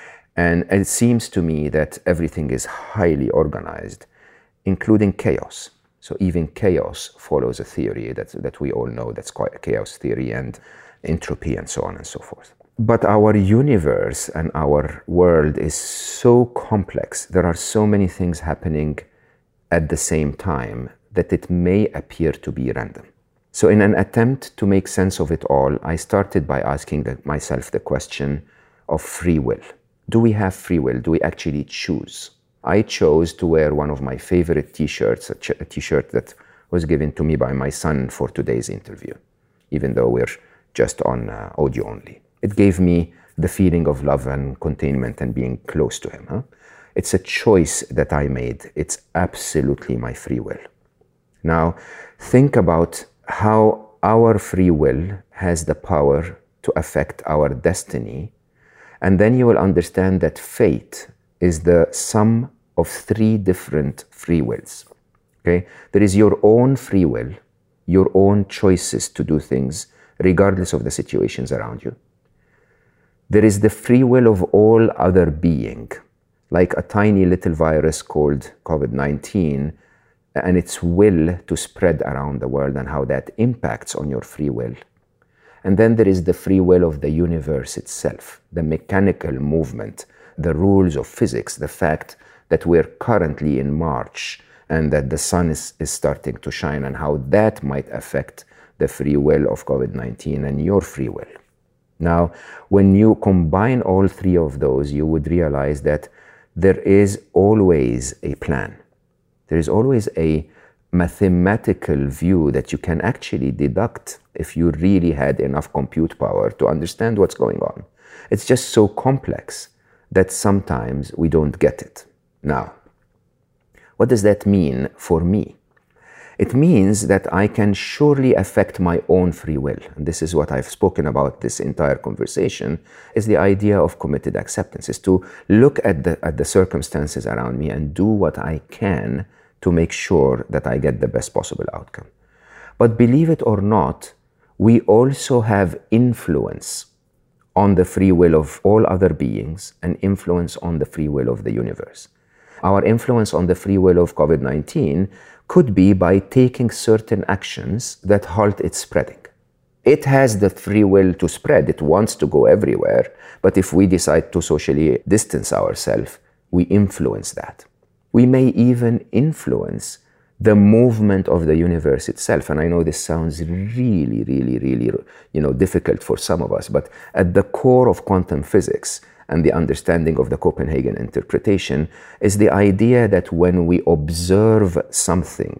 And it seems to me that everything is highly organized, including chaos. So even chaos follows a theory that, that we all know, that's quite a chaos theory, and entropy and so on and so forth. But our universe and our world is so complex. There are so many things happening at the same time that it may appear to be random. So in an attempt to make sense of it all, I started by asking the, myself the question of free will. Do we have free will? Do we actually choose? I chose to wear one of my favorite t-shirts, a, ch- a t-shirt that was given to me by my son for today's interview, even though we're just on uh, audio only. It gave me the feeling of love and containment and being close to him. Huh? It's a choice that I made. It's absolutely my free will. Now, think about how our free will has the power to affect our destiny, and then you will understand that fate is the sum of three different free wills. Okay? There is your own free will, your own choices to do things regardless of the situations around you. There is the free will of all other being, like a tiny little virus called COVID nineteen, and its will to spread around the world and how that impacts on your free will. And then there is the free will of the universe itself, the mechanical movement, the rules of physics, the fact that we're currently in March and that the sun is, is starting to shine, and how that might affect the free will of COVID nineteen and your free will. Now, when you combine all three of those, you would realize that there is always a plan. There is always a mathematical view that you can actually deduct if you really had enough compute power to understand what's going on. It's just so complex that sometimes we don't get it. Now, what does that mean for me? It means that I can surely affect my own free will. And this is what I've spoken about this entire conversation, is the idea of committed acceptance, is to look at the, at the circumstances around me and do what I can to make sure that I get the best possible outcome. But believe it or not, we also have influence on the free will of all other beings and influence on the free will of the universe. Our influence on the free will of COVID nineteen could be by taking certain actions that halt its spreading. It has the free will to spread, it wants to go everywhere, but if we decide to socially distance ourselves, we influence that. We may even influence the movement of the universe itself. And I know this sounds really, really, really, you know, difficult for some of us, but at the core of quantum physics and the understanding of the Copenhagen interpretation is the idea that when we observe something,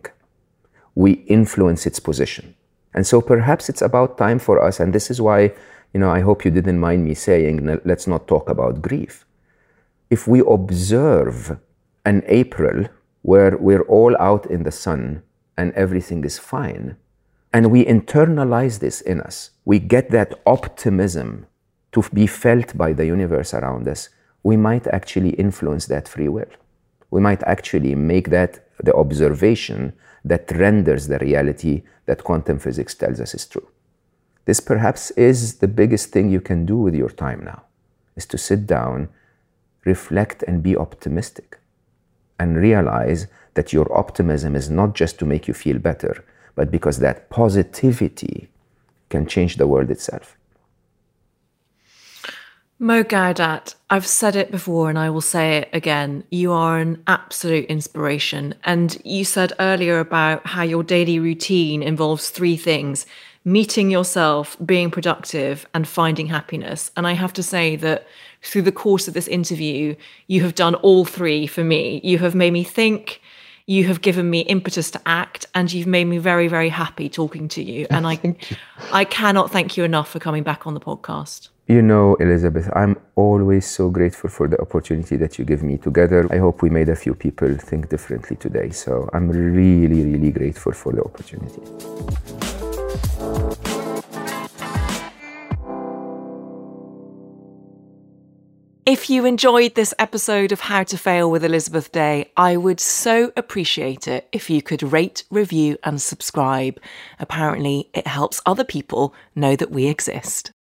we influence its position. And so perhaps it's about time for us, and this is why, you know, I hope you didn't mind me saying, let's not talk about grief. If we observe an April where we're all out in the sun and everything is fine, and we internalize this in us, we get that optimism to be felt by the universe around us, we might actually influence that free will. we might actually make that the observation that renders the reality that quantum physics tells us is true. This perhaps is the biggest thing you can do with your time now, is to sit down, reflect and be optimistic, and realize that your optimism is not just to make you feel better, but because that positivity can change the world itself. Mo Gaudat, I've said it before and I will say it again. You are an absolute inspiration. And you said earlier about how your daily routine involves three things: meeting yourself, being productive, and finding happiness. And I have to say that through the course of this interview, you have done all three for me. You have made me think, you have given me impetus to act, and you've made me very, very happy talking to you. And I, you. I cannot thank you enough for coming back on the podcast. You know, Elizabeth, I'm always so grateful for the opportunity that you give me together. I hope we made a few people think differently today. So I'm really, really grateful for the opportunity. If you enjoyed this episode of How to Fail with Elizabeth Day, I would so appreciate it if you could rate, review and subscribe. Apparently, it helps other people know that we exist.